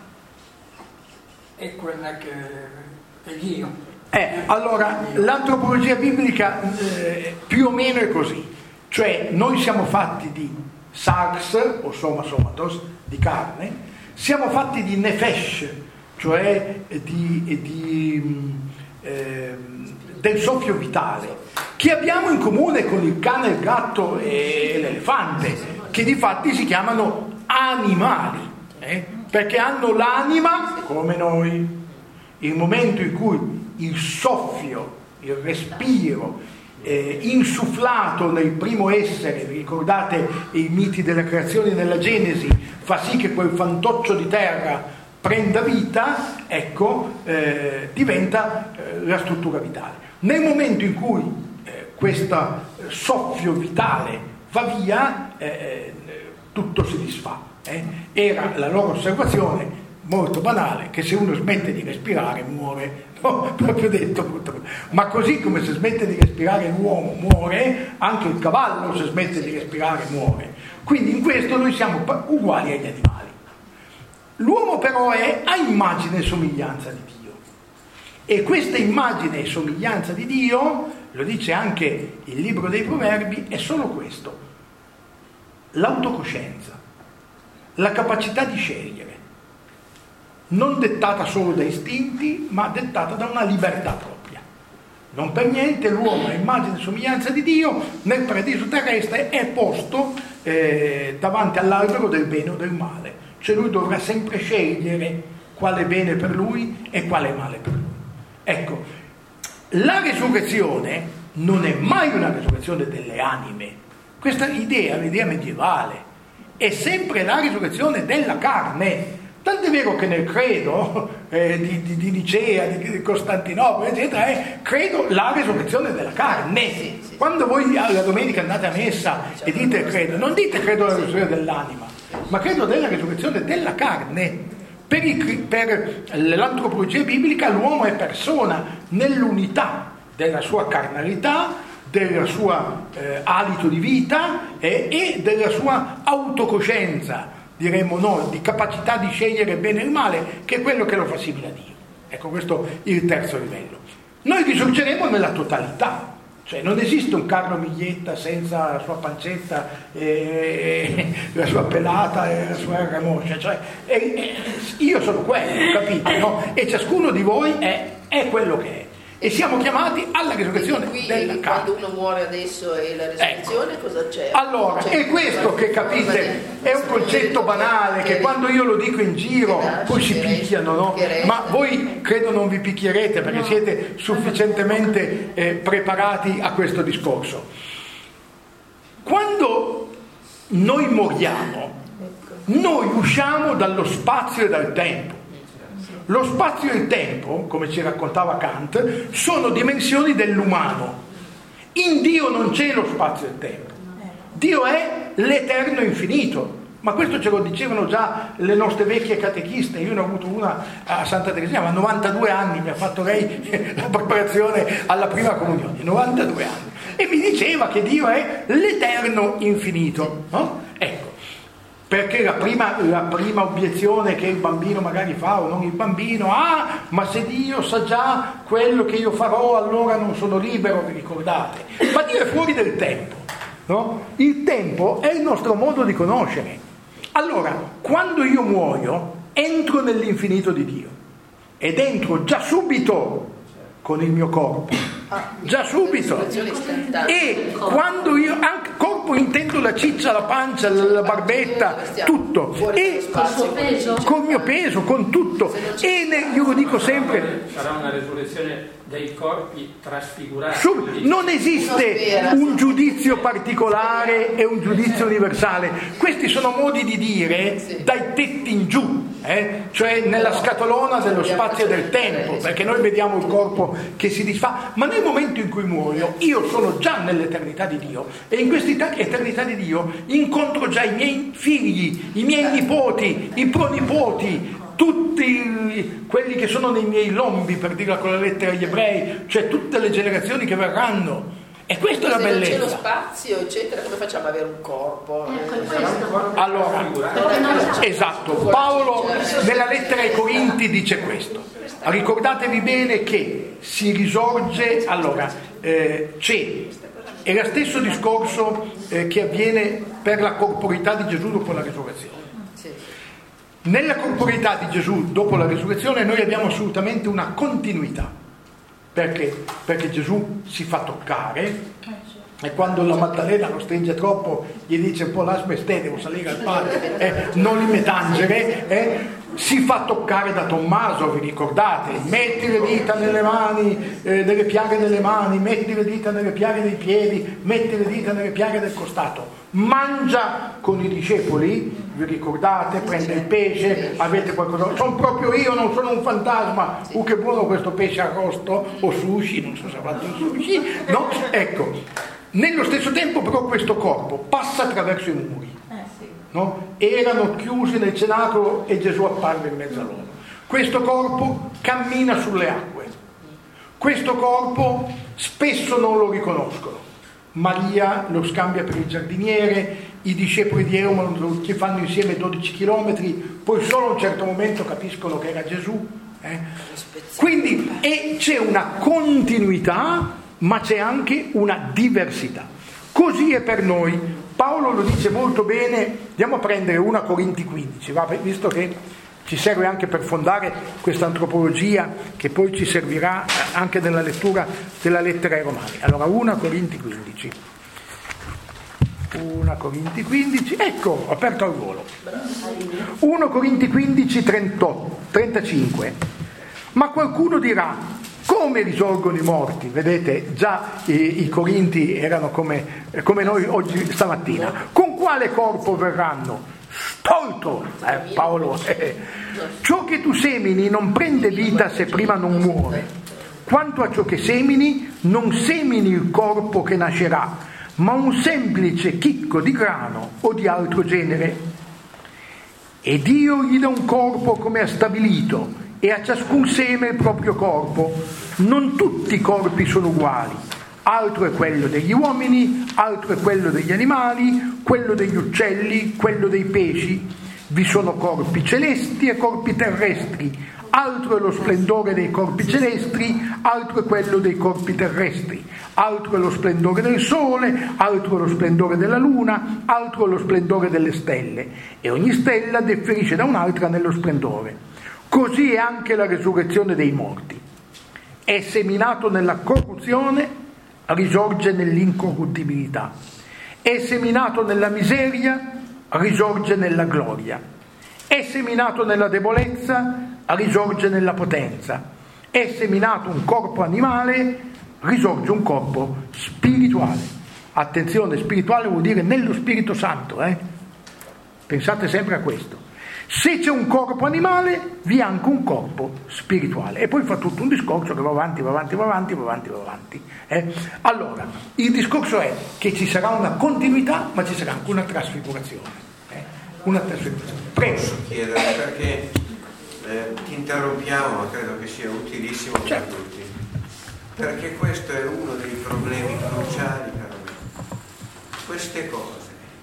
è quella che è Dio. Eh, allora, l'antropologia biblica eh, più o meno è così. Cioè, noi siamo fatti di sarx, o soma somatos, di carne, siamo fatti di nefesh, cioè di, di, eh, del soffio vitale, che abbiamo in comune con il cane, il gatto e l'elefante, che di fatti si chiamano animali. Eh? Perché hanno l'anima come noi. Il momento in cui il soffio, il respiro eh, insufflato nel primo essere, vi ricordate i miti della creazione nella Genesi, fa sì che quel fantoccio di terra prenda vita, ecco, eh, diventa eh, la struttura vitale. Nel momento in cui eh, questo soffio vitale va via, eh, tutto si disfa. Eh? Era la loro osservazione molto banale, che se uno smette di respirare muore, no? Proprio detto, purtroppo. Ma così come se smette di respirare l'uomo muore, anche il cavallo se smette di respirare muore. Quindi in questo noi siamo uguali agli animali. L'uomo però è a immagine e somiglianza di Dio, e questa immagine e somiglianza di Dio, lo dice anche il libro dei Proverbi, è solo questo: l'autocoscienza, la capacità di scegliere, non dettata solo da istinti, ma dettata da una libertà propria. Non per niente l'uomo, a immagine e somiglianza di Dio, nel paradiso terrestre è posto eh, davanti all'albero del bene o del male, cioè lui dovrà sempre scegliere quale bene per lui e quale male per lui. Ecco, la resurrezione non è mai una resurrezione delle anime. Questa idea, l'idea medievale, è sempre la risurrezione della carne, Tant'è vero che nel credo eh, di, di, di Nicea, di, di Costantinopoli, eccetera, è credo la resurrezione della carne. Sì, sì. Quando voi la domenica andate a messa e dite credo, non dite credo alla resurrezione dell'anima, ma credo della resurrezione della carne. Per, i, per l'antropologia biblica l'uomo è persona nell'unità della sua carnalità, del suo eh, alito di vita eh, e della sua autocoscienza, diremmo noi, di capacità di scegliere bene e il male, che è quello che lo fa simile a Dio. Ecco, questo è il terzo livello. Noi risorgeremo nella totalità, cioè non esiste un Carlo Miglietta senza la sua pancetta, e la sua pelata e la sua ramoscia, cioè e, e, io sono quello, capite? No? E ciascuno di voi è, è quello che è. E siamo chiamati alla risurrezione qui, della carne. Quando uno muore adesso e la risurrezione, ecco. Cosa c'è? Allora, c'è è questo che capite, è un concetto banale che quando io lo dico in giro poi si picchiano, no? Ma voi credo non vi picchierete perché siete sufficientemente eh, preparati a questo discorso. Quando noi moriamo, noi usciamo dallo spazio e dal tempo. Lo spazio e il tempo, come ci raccontava Kant, sono dimensioni dell'umano. In Dio non c'è lo spazio e il tempo. Dio è l'eterno infinito. Ma questo ce lo dicevano già le nostre vecchie catechiste. Io ne ho avuto una a Santa Teresina, ma novantadue anni, mi ha fatto lei la preparazione alla prima comunione, novantadue anni. E mi diceva che Dio è l'eterno infinito. No? Ecco. Perché la prima, la prima obiezione che il bambino magari fa, o non il bambino, ah, ma se Dio sa già quello che io farò, allora non sono libero, vi ricordate? Ma Dio è fuori del tempo, no? Il tempo è il nostro modo di conoscere. Allora, quando io muoio, entro nell'infinito di Dio, ed entro già subito con il mio corpo, già subito, e quando io anche corpo intendo la ciccia, la pancia, la barbetta, tutto, e col mio peso, con tutto, e ne, io lo dico sempre, sarà una resurrezione dei corpi trasfigurati. Sub, non esiste un giudizio particolare e un giudizio universale. Questi sono modi di dire dai tetti in giù, eh? Cioè nella scatolona dello spazio e del tempo, perché noi vediamo il corpo che si disfa, ma nel momento in cui muoio io sono già nell'eternità di Dio, e in questa eternità di Dio incontro già i miei figli, i miei nipoti, i pronipoti, tutti quelli che sono nei miei lombi, per dirla con la lettera agli ebrei, cioè tutte le generazioni che verranno. E questa è la bellezza. Se non c'è lo spazio, eccetera, come facciamo ad avere un corpo? Ecco, allora, esatto, Paolo nella lettera ai Corinti dice questo. Ricordatevi bene che si risorge, allora, eh, c'è, è lo stesso discorso eh, che avviene per la corporità di Gesù dopo la risurrezione. Nella corporeità di Gesù dopo la risurrezione noi abbiamo assolutamente una continuità. Perché? Perché Gesù si fa toccare, e quando la Maddalena lo stringe troppo gli dice un po' lasme ste, devo salire al Padre, eh, non li metangere, eh, si fa toccare da Tommaso, vi ricordate? Metti le dita nelle mani, eh, delle piaghe nelle mani, metti le dita nelle piaghe dei piedi, metti le dita nelle piaghe del costato. Mangia con i discepoli, vi ricordate? Prende il pesce, avete qualcosa? Sono proprio io, non sono un fantasma. Uh, che buono questo pesce arrosto o sushi, non so se ha fatto il sushi, no? Ecco, nello stesso tempo però questo corpo passa attraverso i muri, no? Erano chiusi nel cenacolo e Gesù apparve in mezzo a loro. Questo corpo cammina sulle acque, questo corpo spesso non lo riconoscono. Maria lo scambia per il giardiniere, i discepoli di Eumano che fanno insieme dodici chilometri, poi solo a un certo momento capiscono che era Gesù. Eh? Quindi e c'è una continuità, ma c'è anche una diversità. Così è per noi. Paolo lo dice molto bene. Andiamo a prendere prima Corinti quindici, va? Visto che ci serve anche per fondare questa antropologia che poi ci servirà anche nella lettura della lettera ai Romani. Allora, prima Corinti quindici. prima Corinti quindici, ecco, ho aperto al volo. prima Corinti quindici, trentotto, trentacinque. Ma qualcuno dirà: come risorgono i morti? Vedete, già i, i Corinti erano come, come noi oggi stamattina. Con quale corpo verranno? stolto, eh, Paolo, eh. Ciò che tu semini non prende vita se prima non muore. Quanto a ciò che semini, non semini il corpo che nascerà, ma un semplice chicco di grano o di altro genere. E Dio gli dà un corpo come ha stabilito, e a ciascun seme il proprio corpo. Non tutti i corpi sono uguali. Altro è quello degli uomini, altro è quello degli animali, quello degli uccelli, quello dei pesci. Vi sono corpi celesti e corpi terrestri. Altro è lo splendore dei corpi celesti, altro è quello dei corpi terrestri. Altro è lo splendore del sole, altro è lo splendore della luna, altro è lo splendore delle stelle. E ogni stella differisce da un'altra nello splendore. Così è anche la resurrezione dei morti. È seminato nella corruzione, risorge nell'incorruttibilità. È seminato nella miseria, risorge nella gloria. È seminato nella debolezza, risorge nella potenza. È seminato un corpo animale, risorge un corpo spirituale. Attenzione, spirituale vuol dire nello Spirito Santo, eh? Pensate sempre a questo. Se c'è un corpo animale, vi è anche un corpo spirituale. E poi fa tutto un discorso che va avanti, va avanti, va avanti, va avanti, va avanti. Eh? Allora, il discorso è che ci sarà una continuità, ma ci sarà anche una trasfigurazione. Eh? Una trasfigurazione. Prego. Posso chiedere perché eh, ti interrompiamo, ma credo che sia utilissimo certo. per tutti. Perché questo è uno dei problemi cruciali per me. Queste cose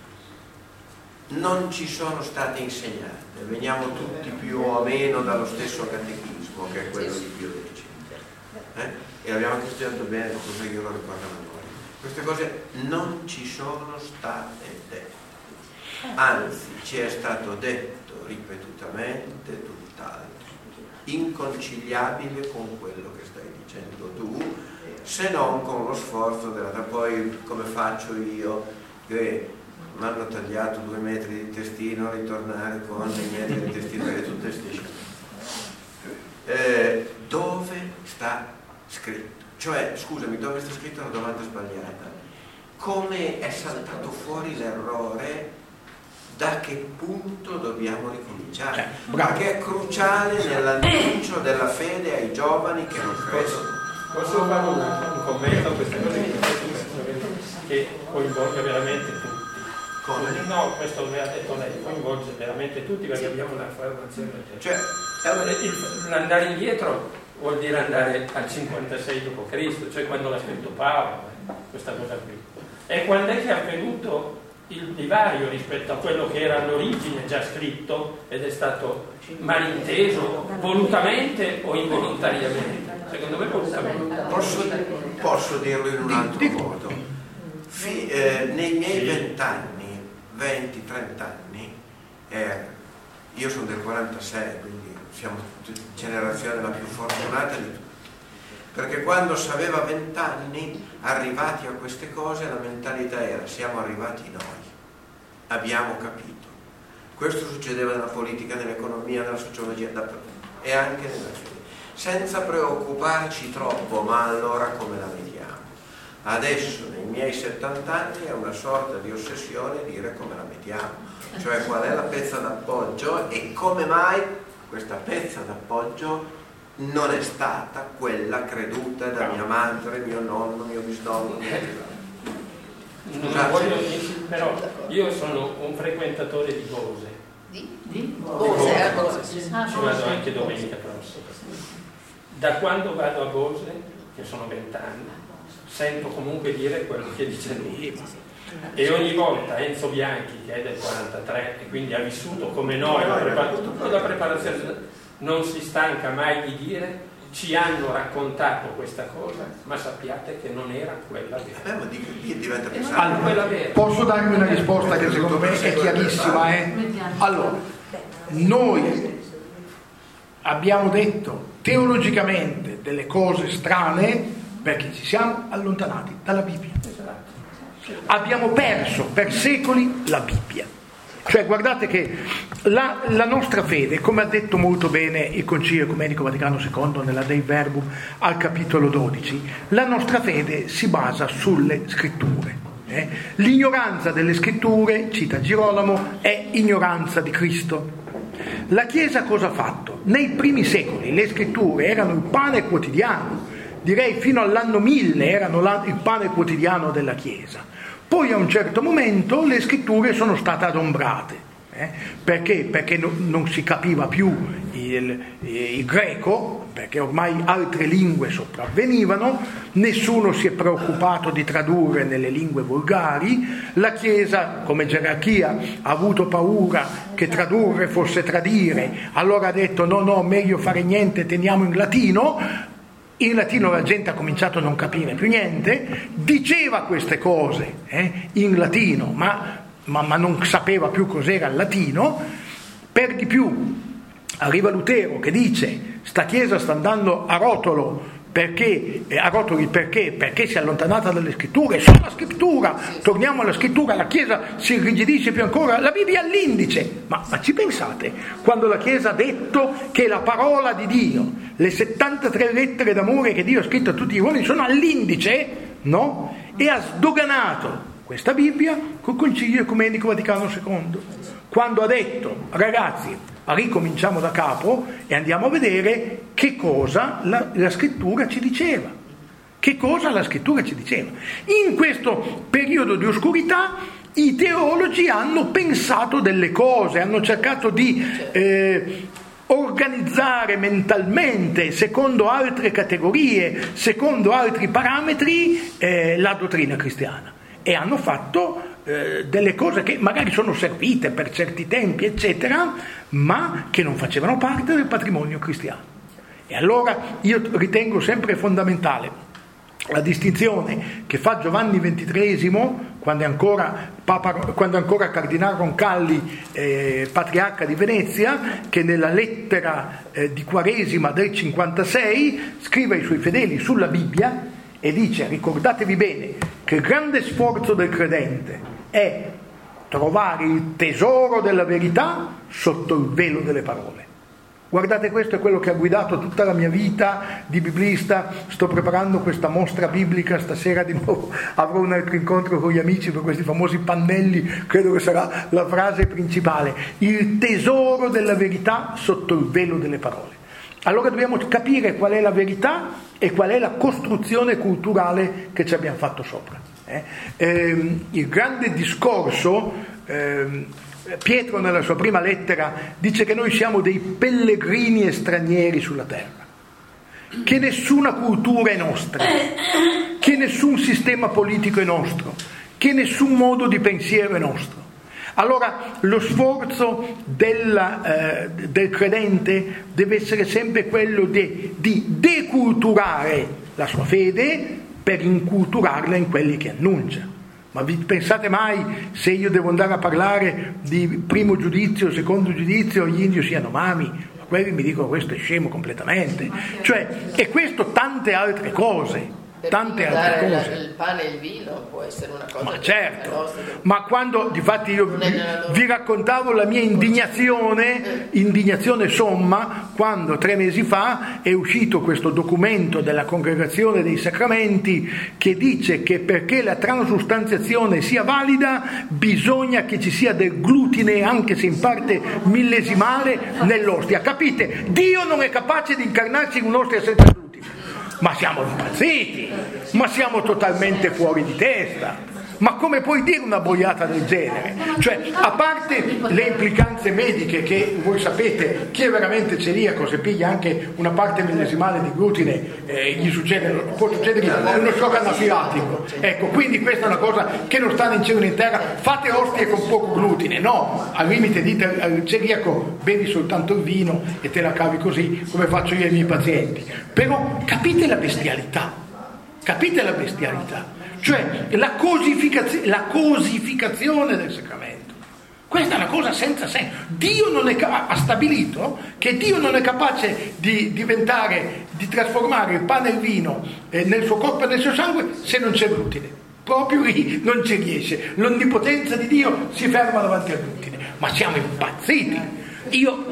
non ci sono state insegnate, veniamo tutti più o meno dallo stesso catechismo, che è quello di Pio X, eh? E abbiamo anche studiato bene, così io lo ricordo a memoria. Queste cose non ci sono state dette, anzi ci è stato detto ripetutamente tutt'altro, inconciliabile con quello che stai dicendo tu, se non con lo sforzo della... Poi come faccio io che mi hanno tagliato due metri di intestino, ritornare con i metri di intestino e tutte queste scelte. Eh, dove sta scritto? Cioè, scusami, dove sta scritto? È una domanda sbagliata. Come è saltato fuori l'errore? Da che punto dobbiamo ricominciare? Eh, Perché è cruciale nell'annuncio della fede ai giovani che non credono. Posso fare un, un commento a questa cosa che coinvolge veramente tutti? Come? No, questo mi ha detto lei, coinvolge veramente tutti perché abbiamo una formazione. Cioè, l'andare indietro vuol dire andare al cinquantasei dopo Cristo, cioè quando l'ha scritto Paolo, questa cosa qui. E quando è che è avvenuto il divario rispetto a quello che era all'origine già scritto ed è stato malinteso, volutamente o involontariamente? Secondo me volutamente. Posso, posso dirlo in un altro modo. Fi, eh, nei miei vent'anni, venti trenta anni, eh, io sono del quarantasei, quindi siamo generazione la più fortunata di tutti, perché quando si aveva vent'anni, arrivati a queste cose, la mentalità era: siamo arrivati noi, abbiamo capito. Questo succedeva nella politica, nell'economia, nella sociologia e anche nella fede, senza preoccuparci troppo. Ma allora come la vediamo? Adesso nei miei settanta anni è una sorta di ossessione dire come la mettiamo, cioè qual è la pezza d'appoggio e come mai questa pezza d'appoggio non è stata quella creduta da mia madre, mio nonno, mio bisnonno, mio bisnonno. Non voglio, però io sono un frequentatore di Bose. Di? Di? Bose, a Bose. Ci vado anche domenica prossima. Da quando vado a Bose, che sono vent'anni, sento comunque dire quello che dice lui. E ogni volta Enzo Bianchi, che è del quarantatré e quindi ha vissuto come noi la, prepar- la preparazione, non si stanca mai di dire: ci hanno raccontato questa cosa, ma sappiate che non era quella vera. Eh, ma di, di, diventa E non pesante. era quella vera. Posso darvi una risposta che secondo me è chiarissima, eh? Allora, noi abbiamo detto teologicamente delle cose strane perché ci siamo allontanati dalla Bibbia. Abbiamo perso per secoli la Bibbia. Cioè, guardate che la, la nostra fede, come ha detto molto bene il Concilio Ecumenico Vaticano secondo nella Dei Verbum al capitolo dodici, la nostra fede si basa sulle scritture. Eh? L'ignoranza delle scritture, cita Girolamo, è ignoranza di Cristo. La Chiesa cosa ha fatto? Nei primi secoli le scritture erano il pane quotidiano, direi fino all'anno mille erano il pane quotidiano della Chiesa. Poi a un certo momento le scritture sono state adombrate. Eh? Perché? Perché no, non si capiva più il, il greco, perché ormai altre lingue sopravvenivano, nessuno si è preoccupato di tradurre nelle lingue volgari, la Chiesa come gerarchia ha avuto paura che tradurre fosse tradire, allora ha detto no no, meglio fare niente, teniamo in latino. In latino la gente ha cominciato a non capire più niente, diceva queste cose eh, in latino, ma Ma, ma non sapeva più cos'era il latino. Per di più arriva Lutero che dice sta Chiesa sta andando a rotolo perché, eh, a rotoli perché? Perché si è allontanata dalle scritture, solo la scrittura, torniamo alla scrittura, la Chiesa si irrigidisce più ancora, la Bibbia è all'indice. Ma, ma ci pensate, quando la Chiesa ha detto che la parola di Dio, le settantatré lettere d'amore che Dio ha scritto a tutti gli uomini sono all'indice, no? E ha sdoganato questa Bibbia col Concilio Ecumenico Vaticano secondo, quando ha detto ragazzi ricominciamo da capo e andiamo a vedere che cosa la, la scrittura ci diceva, che cosa la scrittura ci diceva. In questo periodo di oscurità i teologi hanno pensato delle cose, hanno cercato di eh, organizzare mentalmente, secondo altre categorie, secondo altri parametri, eh, la dottrina cristiana. E hanno fatto eh, delle cose che magari sono servite per certi tempi, eccetera, ma che non facevano parte del patrimonio cristiano. E allora io ritengo sempre fondamentale la distinzione che fa Giovanni ventitreesimo, quando è ancora, Papa, quando è ancora Cardinale Roncalli, eh, patriarca di Venezia, che nella lettera eh, di Quaresima del cinquantasei scrive ai suoi fedeli sulla Bibbia e dice: ricordatevi bene che il grande sforzo del credente è trovare il tesoro della verità sotto il velo delle parole. Guardate, questo è quello che ha guidato tutta la mia vita di biblista. Sto preparando questa mostra biblica, stasera di nuovo avrò un altro incontro con gli amici per questi famosi pannelli, credo che sarà la frase principale: il tesoro della verità sotto il velo delle parole. Allora dobbiamo capire qual è la verità e qual è la costruzione culturale che ci abbiamo fatto sopra. Eh? Eh, il grande discorso, eh, Pietro nella sua prima lettera dice che noi siamo dei pellegrini e stranieri sulla terra, che nessuna cultura è nostra, che nessun sistema politico è nostro, che nessun modo di pensiero è nostro. Allora lo sforzo della, eh, del credente deve essere sempre quello de, di deculturare la sua fede per inculturarla in quelli che annuncia. Ma vi pensate mai, se io devo andare a parlare di primo giudizio, secondo giudizio, gli indios siano mami? Ma quelli mi dicono questo è scemo completamente. Cioè, e questo tante altre cose. Per tante altre cose. Il pane e il vino può essere una cosa. Ma certo, ma quando difatti io vi, vi raccontavo la mia indignazione, indignazione somma, quando tre mesi fa è uscito questo documento della Congregazione dei Sacramenti che dice che perché la transustanziazione sia valida bisogna che ci sia del glutine, anche se in parte millesimale, nell'ostia. Capite? Dio non è capace di incarnarsi in un'ostia senza glutine. Ma siamo impazziti, ma siamo totalmente fuori di testa. Ma come puoi dire una boiata del genere? Cioè, a parte le implicanze mediche che voi sapete, chi è veramente celiaco se piglia anche una parte millesimale di glutine eh, gli succede, può succedere uno shock anafilatico. Ecco, quindi questa è una cosa che non sta né in cielo né in terra. Fate ostie con poco glutine, no, al limite dite al celiaco bevi soltanto il vino e te la cavi così, come faccio io ai miei pazienti. Però capite la bestialità, capite la bestialità. Cioè la cosificazione, la cosificazione del sacramento. Questa è una cosa senza senso. Dio non è, ha stabilito che Dio non è capace di diventare, di trasformare il pane e il vino eh, nel suo corpo e nel suo sangue se non c'è glutine. Proprio lì non ci riesce. L'onnipotenza di Dio si ferma davanti al glutine. Ma siamo impazziti. Io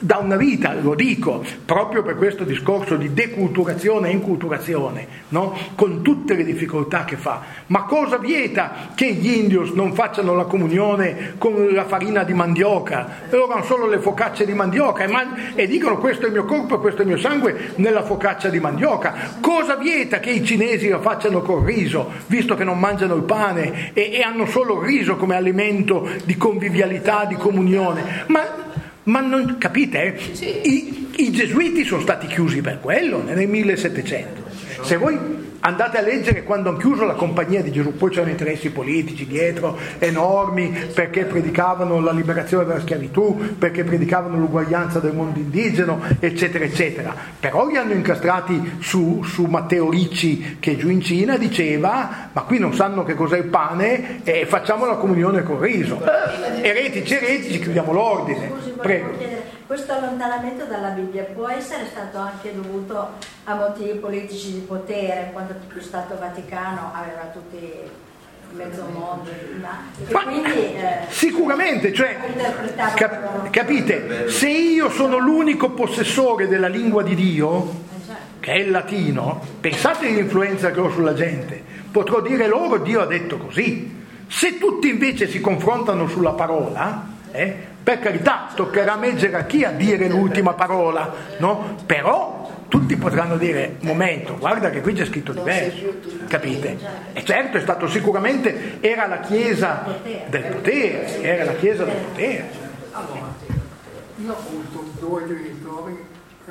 da una vita, lo dico, proprio per questo discorso di deculturazione e inculturazione, no? Con tutte le difficoltà che fa. Ma cosa vieta che gli indios non facciano la comunione con la farina di mandioca? Loro hanno solo le focacce di mandioca e, man- e dicono questo è il mio corpo, questo è il mio sangue nella focaccia di mandioca. Cosa vieta che i cinesi la facciano col riso, visto che non mangiano il pane e, e hanno solo il riso come alimento di convivialità, di comunione? Ma Ma non capite? Sì. I, I gesuiti sono stati chiusi per quello nel millesettecento. Se voi andate a leggere quando hanno chiuso la Compagnia di Gesù, poi c'erano interessi politici dietro enormi, perché predicavano la liberazione dalla schiavitù, perché predicavano l'uguaglianza del mondo indigeno, eccetera eccetera. Però li hanno incastrati su, su Matteo Ricci, che giù in Cina diceva ma qui non sanno che cos'è il pane e facciamo la comunione col riso. Eh, eretici eretici, chiudiamo l'ordine. Scusi, Prego. volevo chiedere, questo allontanamento dalla Bibbia può essere stato anche dovuto a motivi politici di potere, quando lo Stato Vaticano aveva tutti mezzo mondo, ma, e Ma quindi eh, sicuramente, cioè, interpretato cap- loro. capite, se io sono l'unico possessore della lingua di Dio, che è il latino, pensate all'influenza che ho sulla gente, potrò dire loro Dio ha detto così. Se tutti invece si confrontano sulla parola, eh, per carità, toccherà a me gerarchia dire l'ultima parola, no? Però tutti potranno dire, momento, guarda che qui c'è scritto diverso, capite? E certo è stato sicuramente, era la Chiesa del potere, era la Chiesa del potere. Allora, io ho avuto due genitori eh,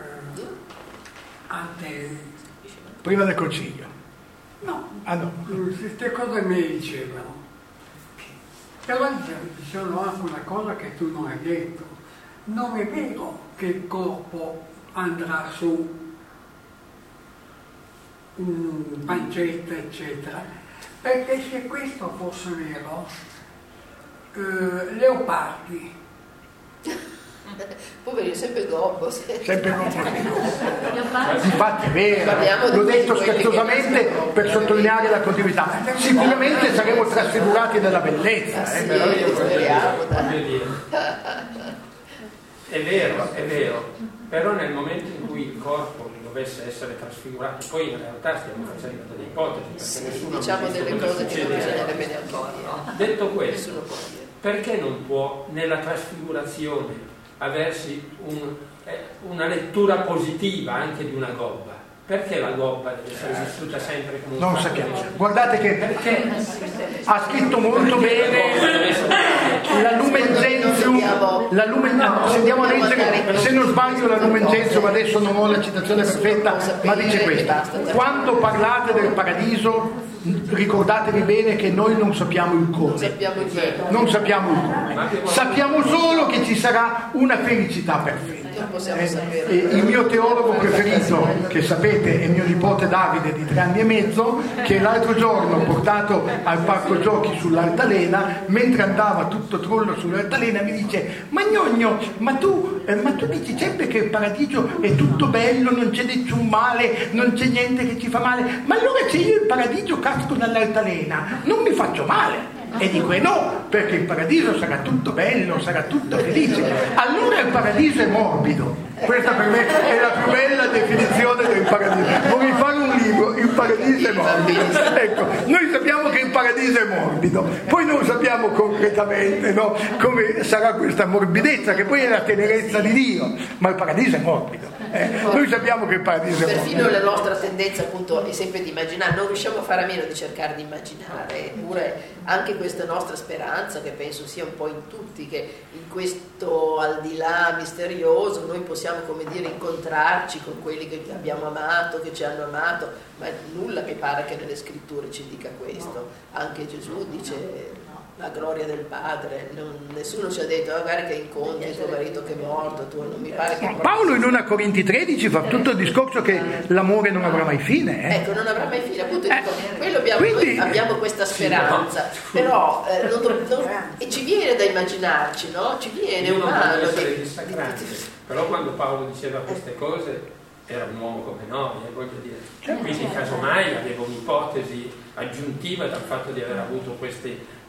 ante... Prima del concilio. No, Ah no. queste cose mi dicevano. Però dicevano anche una cosa che tu non hai detto. Non è vero che il corpo andrà su un pancetta, eccetera. Perché se questo fosse vero, eh, Leopardi. Poverino, sempre gobbo. Sempre con infatti è vero, Parliamo di l'ho detto quelli che- scherzosamente per sottolineare la continuità. Sicuramente saremo trasfigurati dalla bellezza, Sì, eh? speriamo, dai. Voglio dire, è vero, è vero, però nel momento in cui il corpo dovesse essere trasfigurato, poi in realtà stiamo facendo delle ipotesi, perché Sì, nessuno diciamo ha visto delle cosa cose che non succederà. bisognerebbe neanche dire. Detto questo, Nessuno può dire. perché non può nella trasfigurazione aversi un, eh, una lettura positiva anche di una gobba? Perché la gobba deve essere vissuta sempre come un Non fatto sappiamo. positivo? Guardate che Perché? ha scritto molto bene la Lumen Gentium, la Lumen, ah, se andiamo a leggere, se non sbaglio la Lumen Gentium, adesso non ho la citazione perfetta, ma dice questa: quando parlate del paradiso ricordatevi bene che noi non sappiamo il come, Sappiamo il che. non sappiamo il come, sappiamo solo che ci sarà una felicità perfetta. Non possiamo Eh, sapere. eh, il mio teologo preferito, che sapete è mio nipote Davide di tre anni e mezzo, che l'altro giorno ho portato al parco giochi sull'altalena, mentre andava tutto trollo sull'altalena mi dice: ma gnogno, ma tu, eh, ma tu dici sempre che il paradiso è tutto bello, non c'è nessun male, non c'è niente che ci fa male, ma allora se io il paradiso casco dall'altalena non mi faccio male? E dico: eh no, perché il paradiso sarà tutto bello, sarà tutto felice. Allora il paradiso è morbido. Questa per me è la più bella definizione del paradiso. Vorrei fare un libro, il paradiso è morbido. Ecco, noi sappiamo che il paradiso è morbido, poi non sappiamo concretamente, no, come sarà questa morbidezza, che poi è la tenerezza di Dio, ma il paradiso è morbido. Eh, noi sappiamo che il paradiso è Perfino morbido. la nostra tendenza appunto è sempre di immaginare, non riusciamo a fare a meno di cercare di immaginare, eppure anche questa nostra speranza, che penso sia un po' in tutti, che in questo al di là misterioso noi possiamo, come dire, incontrarci con quelli che abbiamo amato, che ci hanno amato, ma nulla mi pare che nelle scritture ci dica questo. Anche Gesù dice la gloria del Padre, non, nessuno ci ha detto: oh, guarda che incontri il tuo marito che è morto, tu, non mi pare che... Paolo in una Corinti tredici fa tutto il discorso che l'amore non avrà mai fine. Eh? Ecco, non avrà mai fine, appunto, Eh, dico, quello abbiamo, quindi- noi abbiamo questa speranza, però eh, non do- non- e ci viene da immaginarci, no? Ci viene Io non umano. voglio essere che- dissacrante, però quando Paolo diceva queste cose era un uomo come noi, eh, voglio dire. Quindi casomai avevo un'ipotesi aggiuntiva dal fatto di aver avuto questi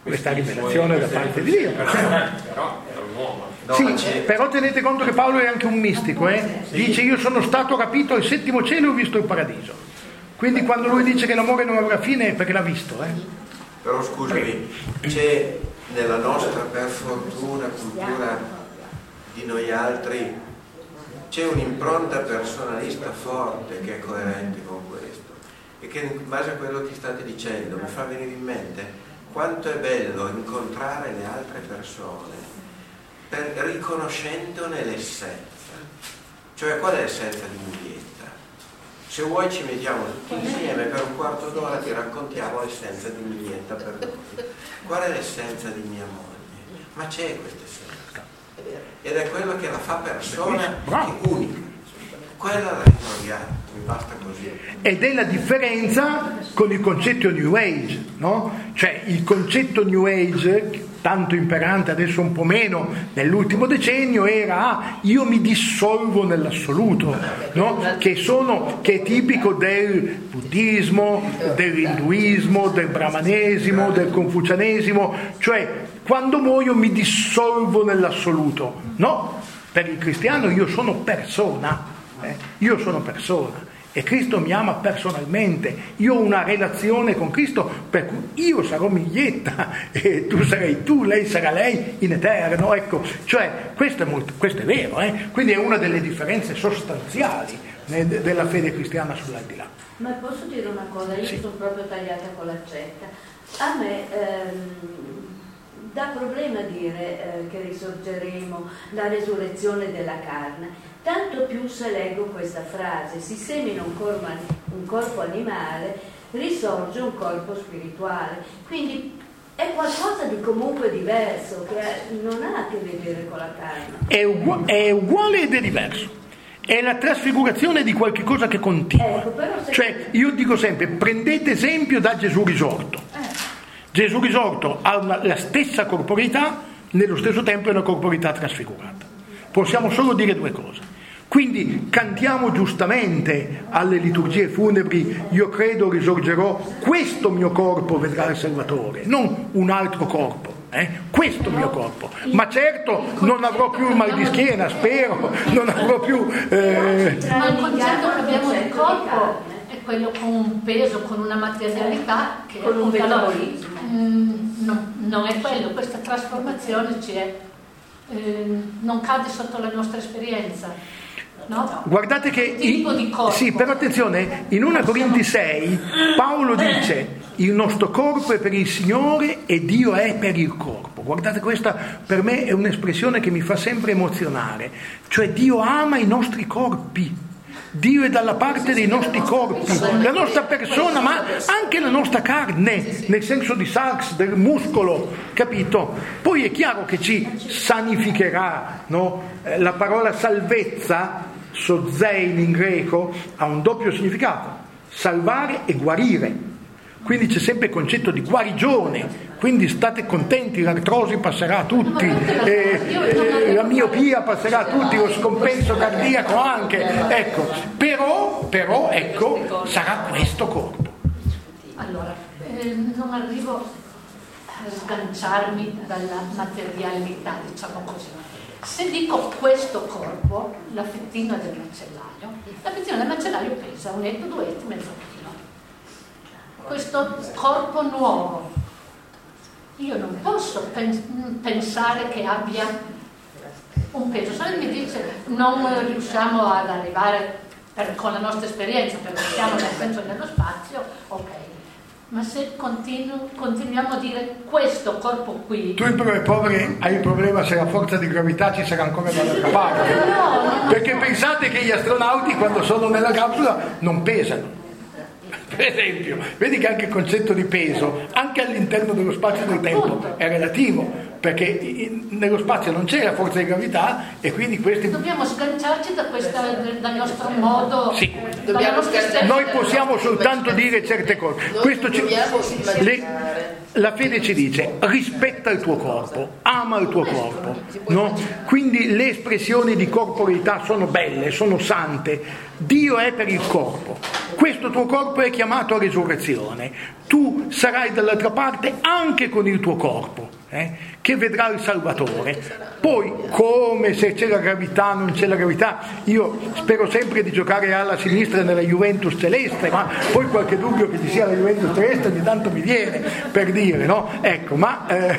questa rivelazione da parte di Dio. Però era un uomo. No, Sì, c'è- però tenete conto che Paolo è anche un mistico, eh? Dice io sono stato rapito al settimo cielo e ho visto il paradiso. Quindi quando lui dice che l'amore non avrà fine è perché l'ha visto, eh? Però scusami, c'è nella nostra, per fortuna, cultura di noi altri, c'è un'impronta personalista forte che è coerente con questo e che in base a quello che state dicendo mi fa venire in mente quanto è bello incontrare le altre persone per, riconoscendone l'essenza. Cioè, qual è l'essenza di Miglietta? Se vuoi ci mettiamo tutti insieme per un quarto d'ora, ti raccontiamo l'essenza di Miglietta per tutti. Qual è l'essenza di mia moglie? Ma c'è questa essenza. Ed è quello che la fa persona, che è unica. Quella la ritroviamo, mi basta così. Ed è la differenza con il concetto New Age, no? Cioè il concetto New Age, tanto imperante adesso un po' meno nell'ultimo decennio, era ah, io mi dissolvo nell'assoluto, no? Che, sono, che è tipico del buddismo, dell'induismo, del brahmanesimo, del confucianesimo, cioè quando muoio mi dissolvo nell'assoluto. No, per il cristiano io sono persona, eh? io sono persona. E Cristo mi ama personalmente, io ho una relazione con Cristo per cui io sarò Miglietta e tu sarai tu, lei sarà lei in eterno, ecco, cioè questo è, molto, questo è vero, eh? Quindi è una delle differenze sostanziali eh, della fede cristiana sull'aldilà. Ma posso dire una cosa? Io Sì. sono proprio tagliata con l'accetta. A me ehm, dà problema dire eh, che risorgeremo, la resurrezione della carne. Tanto più se leggo questa frase, si semina un corpo, un corpo animale, risorge un corpo spirituale. Quindi è qualcosa di comunque diverso, che non ha a che vedere con la carne. È, ugu- è uguale ed è diverso. È la trasfigurazione di qualche cosa che continua. Ecco, però se- Cioè, io dico sempre, prendete esempio da Gesù risorto. Gesù risorto ha una- la stessa corporeità, nello stesso tempo è una corporeità trasfigurata. Possiamo solo dire due cose. Quindi cantiamo giustamente alle liturgie funebri, io credo risorgerò, questo mio corpo vedrà il Salvatore, non un altro corpo, eh? Questo mio corpo. Ma certo non avrò più il mal di schiena, spero, non avrò più... Eh... Ma il concetto che abbiamo del corpo è quello con un peso, con una materialità che Con un appunto, allora, metabolismo. mm, non, non è quello, questa trasformazione ci è, eh, non cade sotto la nostra esperienza. No? Guardate che Tipo di corpo. sì, però attenzione, in prima Corinzi sei Paolo dice il nostro corpo è per il Signore e Dio è per il corpo. Guardate, questa per me è un'espressione che mi fa sempre emozionare, cioè Dio ama i nostri corpi, Dio è dalla parte dei nostri corpi, la nostra persona, ma anche la nostra carne, nel senso di sarx, del muscolo, capito? Poi è chiaro che ci sanificherà, no? Eh, la parola salvezza, sozein in greco, ha un doppio significato, salvare e guarire. Quindi c'è sempre il concetto di guarigione, quindi state contenti, l'artrosi passerà a tutti, eh, eh, la miopia passerà a tutti, lo scompenso cardiaco anche, ecco, però, però ecco, sarà questo corpo. Allora, eh, non arrivo a sganciarmi dalla materialità, diciamo così. Se dico questo corpo, la fettina del macellaio, la fettina del macellaio pesa un etto, due etti, mezzo chilo. Questo corpo nuovo, io non posso pen- pensare che abbia un peso. Se lei mi dice non riusciamo ad arrivare per, con la nostra esperienza, perché siamo nel senso nello spazio, ok. Ma se continu- continuiamo a dire questo corpo qui... Tu però poveri hai il problema se la forza di gravità ci sarà ancora dall'altra parte. No, no. Perché pensate che gli astronauti quando sono nella capsula non pesano. Per esempio, vedi che anche il concetto di peso, anche all'interno dello spazio e del tempo, è relativo, perché in- nello spazio non c'è la forza di gravità e quindi questi... Dobbiamo sganciarci da questa, dal nostro modo... Sì. dalla Dobbiamo nostra sganciarci. Noi possiamo soltanto dire certe cose. Noi Questo ci- dobbiamo le- immaginare. la fede ci dice rispetta il tuo corpo, ama il tuo corpo, no? Quindi le espressioni di corporeità sono belle, sono sante. Dio è per il corpo. Questo tuo corpo è chiamato a risurrezione. tu sarai dall'altra parte anche con il tuo corpo, eh, che vedrà il Salvatore. Poi, come se c'è la gravità, non c'è la gravità, io spero sempre di giocare alla sinistra nella Juventus celeste, ma poi qualche dubbio che ci sia la Juventus celeste ogni tanto mi viene, per dire, no? Ecco, ma... Eh...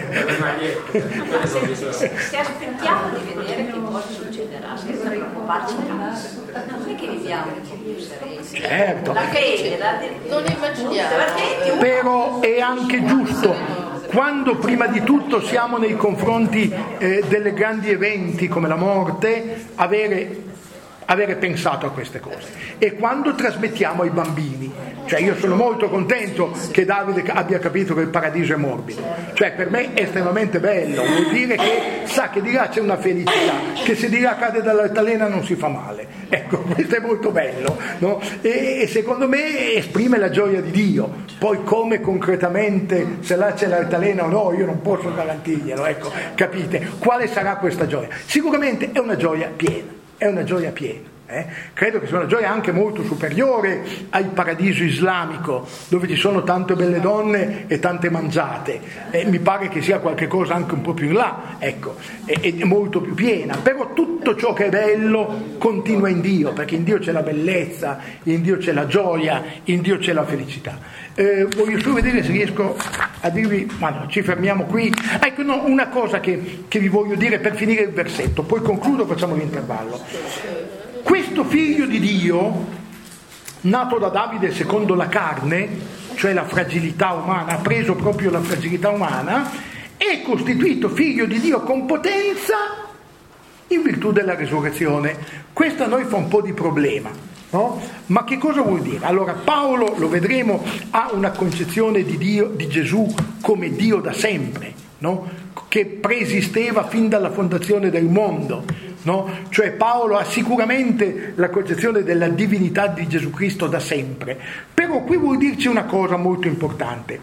se, se, se aspettiamo di vedere che cosa succederà, senza preoccuparci tanto, non è che viviamo un po' più sereni. Certo. La fede, la... non immaginiamo. Però è anche giusto, quando prima di tutto siamo nei confronti eh, delle grandi eventi come la morte, avere, avere pensato a queste cose. E quando trasmettiamo ai bambini, cioè io sono molto contento che Davide abbia capito che il paradiso è morbido, cioè per me è estremamente bello, vuol dire che sa che di là c'è una felicità, che se di là cade dall'altalena non si fa male, ecco, questo è molto bello, no? e, e secondo me esprime la gioia di Dio. Poi come concretamente, se là c'è l'altalena o no, io non posso garantirglielo, ecco, capite? Quale sarà questa gioia? Sicuramente è una gioia piena, è una gioia piena. Eh? Credo che sia una gioia anche molto superiore al paradiso islamico, dove ci sono tante belle donne e tante mangiate, eh, mi pare che sia qualche cosa anche un po' più in là, ecco, è, è molto più piena, però tutto ciò che è bello continua in Dio, perché in Dio c'è la bellezza, in Dio c'è la gioia, in Dio c'è la felicità. Eh, voglio solo vedere se riesco a dirvi, ma no, ci fermiamo qui. Ecco, no, una cosa che, che vi voglio dire per finire il versetto, poi concludo, facciamo l'intervallo. Questo figlio di Dio, nato da Davide secondo la carne, cioè la fragilità umana, ha preso proprio la fragilità umana, è costituito figlio di Dio con potenza in virtù della resurrezione. Questo a noi fa un po' di problema, no? Ma che cosa vuol dire? Allora Paolo, lo vedremo, ha una concezione di Dio, di Gesù come Dio da sempre, no? Che preesisteva fin dalla fondazione del mondo. No? Cioè Paolo ha sicuramente la concezione della divinità di Gesù Cristo da sempre, però qui vuol dirci una cosa molto importante.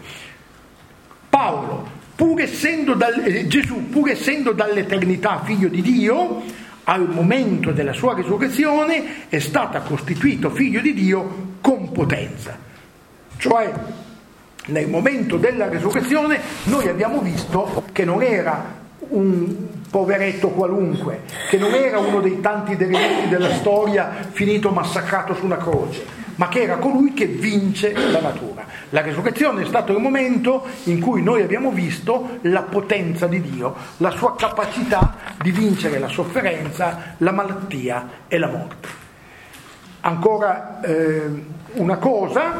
Paolo, pur essendo dal, eh, Gesù, pur essendo dall'eternità figlio di Dio, al momento della sua risurrezione è stato costituito figlio di Dio con potenza. Cioè nel momento della risurrezione noi abbiamo visto che non era un poveretto qualunque, che non era uno dei tanti derelitti della storia finito massacrato su una croce, ma che era colui che vince la natura. La risurrezione è stato il momento in cui noi abbiamo visto la potenza di Dio, la sua capacità di vincere la sofferenza, la malattia e la morte. Ancora eh, una cosa,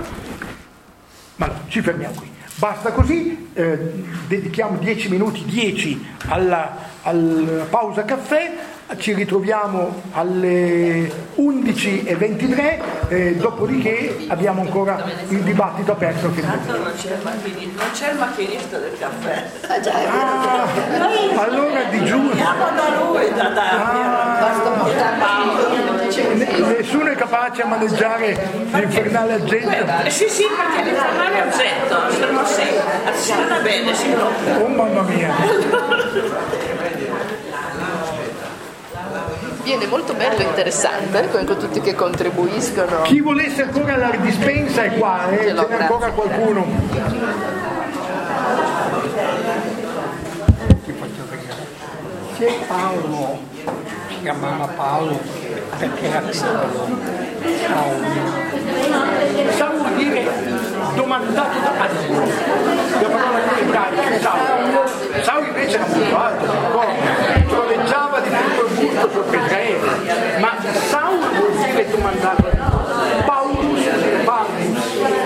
ma no, ci fermiamo qui. Basta così, eh, dedichiamo dieci minuti, dieci alla, alla pausa caffè, ci ritroviamo alle undici e ventitré, eh, dopodiché abbiamo ancora il dibattito aperto. Che non c'è il macchinista, non c'è il macchinista del caffè. Ah, allora di giù. Andiamo da lui, da Darmi. Nessuno è capace a maneggiare l'infernale aggetto. Sì, sì, perché l'infernale aggetto, se non si, si sta bene, si blocca. Oh mamma mia. Viene molto bello e interessante con tutti che contribuiscono. Chi volesse ancora la dispensa è qua, eh? Ce n'è ancora qualcuno. Se Paolo si chiamava Paolo perché era piccolo, Saul. Saul vuol dire domandato da Dio. La parola ebraica, Saul. Saul invece era molto alto, troneggiava di tutto il busto sopra Israele, ma Saul vuol dire domandato da Dio. Paulus, Paulus,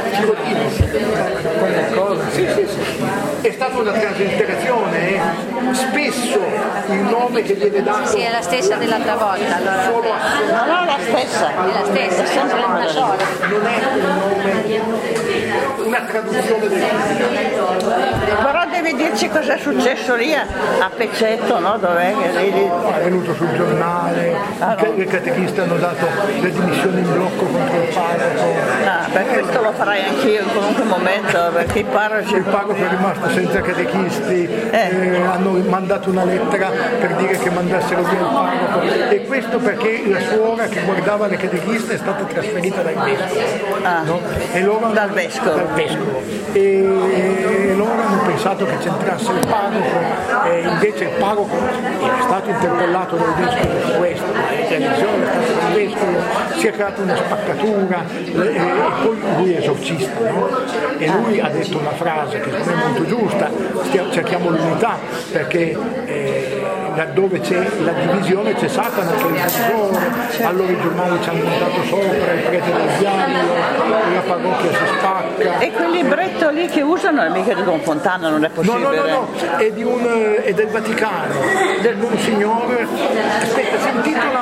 quella cosa, sì, sì, sì. È stata una transliterazione, eh? Spesso il nome che viene dato. Sì, è la stessa dell'altra volta. Allora. Solo No, no, è la stessa, è la stessa, è sempre una sola. Non è un nome, una traduzione del Però deve devi dirci cosa è successo lì a, a Pecetto, no? Dov'è che lei... È venuto sul giornale, Ah, no. i catechisti hanno dato le dimissioni in blocco contro il parroco. Ah, per questo lo farai anch'io in qualunque momento, perché i parroci... Il parroco è rimasto senza catechisti, Eh. eh, hanno mandato una lettera per dire che mandassero via il parroco, e questo perché la suora che guardava le catechiste è stata trasferita dal vescovo. Ah, No? E loro, dal vescovo. dal vescovo. E loro hanno pensato che c'entrasse il parroco, e invece il parroco è stato interpellato dal vescovo su questo, la televisione è stata dal vescovo, si è creata una spaccatura, e, e poi lui è esorcista, no? E lui ha detto una frase che non è molto giusta: stia- cerchiamo l'unità, perché eh, laddove c'è la divisione c'è Satana che è il divisore. Allora i giornali ci hanno montato sopra, il prete del diavolo, la parrocchia si spacca. E quel libretto lì che usano è mica di Don Fontana, non è No, possibile. no, no, no, è, di un, eh, è del Vaticano, del Monsignore. Aspetta, si intitola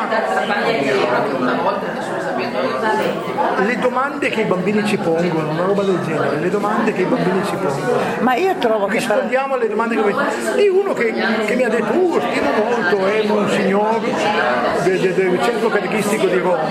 Le domande che i bambini ci pongono, una roba del genere, le domande che i bambini ci pongono. Ma io trovo che... per- Rispondiamo alle domande che voi... Di uno che, che mi ha detto, uh, stimo molto, è Monsignore del, del, del centro catechistico di Roma.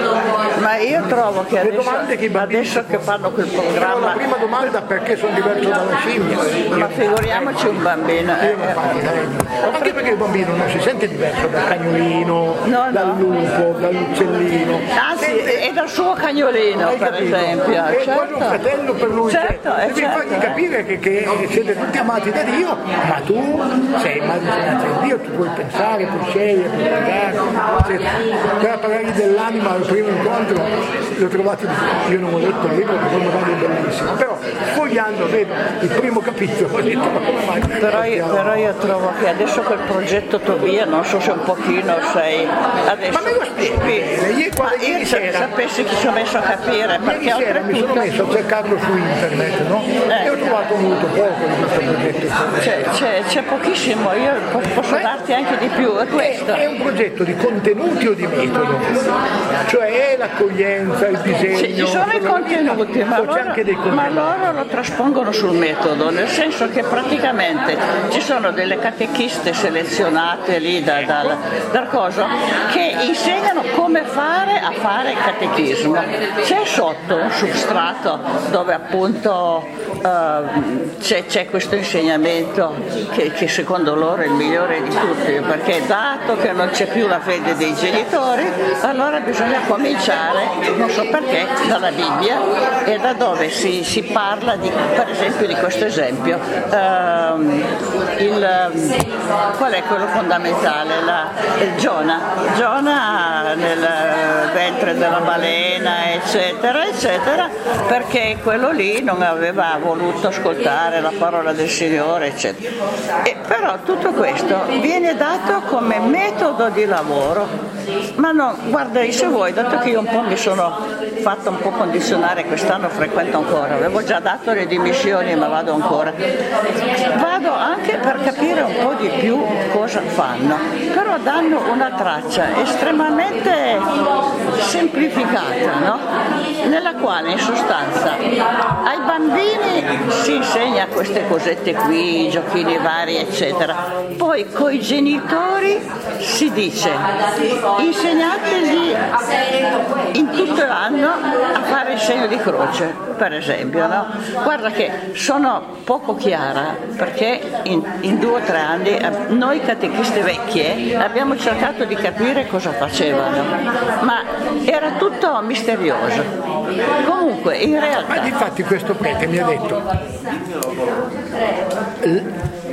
Ma io trovo che Le adesso, domande che i bambini adesso che fanno quel Però la programma... prima domanda, perché sono diverso dalla scimmia? Ma figuriamoci un bambino. Io eh, non partirei. Anche perché il bambino non si sente diverso dal cagnolino, No, dal no. lupo, dall'uccellino. Anzi, Sente- è dal suo cagnolino, Hai per capito? esempio. È certo. quasi un fratello per lui. Certo, cioè, è devi certo, fargli eh. capire che, che siete tutti amati da Dio, ma tu sei immaginato in Dio, tu puoi pensare, puoi scegliere, puoi pregare, eccetera. Per parlare dell'anima al primo incontro l'ho trovato, io non ho letto il libro perché poi magari è bellissimo, però sfogliando vedo il primo capitolo ho detto ma come mai? Però io, però io trovo che adesso quel progetto Tobia, non so se un pochino sei adesso. Ma me lo spieghi? Spi- Ieri- guarda, Ma io ieri se sera- sapessi che ci ho messo a capire, perché Ieri sera mi sono oltretutto messo a cercarlo su internet, no? Eh. E ho trovato molto poco di questo progetto. c'è, c'è, c'è pochissimo, io po- posso Ma- darti anche di più, è È, questo. è un progetto di contenuti o di metodo? Cioè è l'accoglienza, il disegno? Sì, ci sono i contenuti, ma o c'è loro, anche dei ma contenuti? loro lo traspongono sul metodo, nel senso che praticamente ci sono delle catechiste selezionate lì da- dal, dal coso che insegnano come fare a fare catechismo. C'è sotto un substrato dove appunto eh, c'è, c'è questo insegnamento che, che secondo loro è il migliore di tutti, perché dato che non c'è più la fede dei genitori, allora bisogna cominciare, non so perché, dalla Bibbia, e da dove si, si parla di, per esempio di questo esempio, ehm, il, qual è quello fondamentale? La, il Giona, Giona nel ventre della balena, eccetera, eccetera, perché quello lì non aveva voluto ascoltare la parola del Signore, eccetera. E però tutto questo viene dato come metodo di lavoro, ma no, guarda, se vuoi, dato che io un po' mi sono fatta un po' condizionare, quest'anno frequento ancora, avevo già dato le dimissioni ma vado ancora, vado anche per capire un po' di più cosa fanno, però danno una traccia estremamente semplificata, no? Nella quale in sostanza ai bambini si insegna queste cosette qui, i giochini vari eccetera, poi coi genitori si dice insegnategli in tutto l'anno a fare il segno di croce, per esempio, no? Guarda che sono poco chiara perché in, in due o tre anni eh, noi catechiste vecchie abbiamo cercato di capire cosa facevano, ma era tutto misterioso. Comunque in realtà Ma infatti questo prete mi ha detto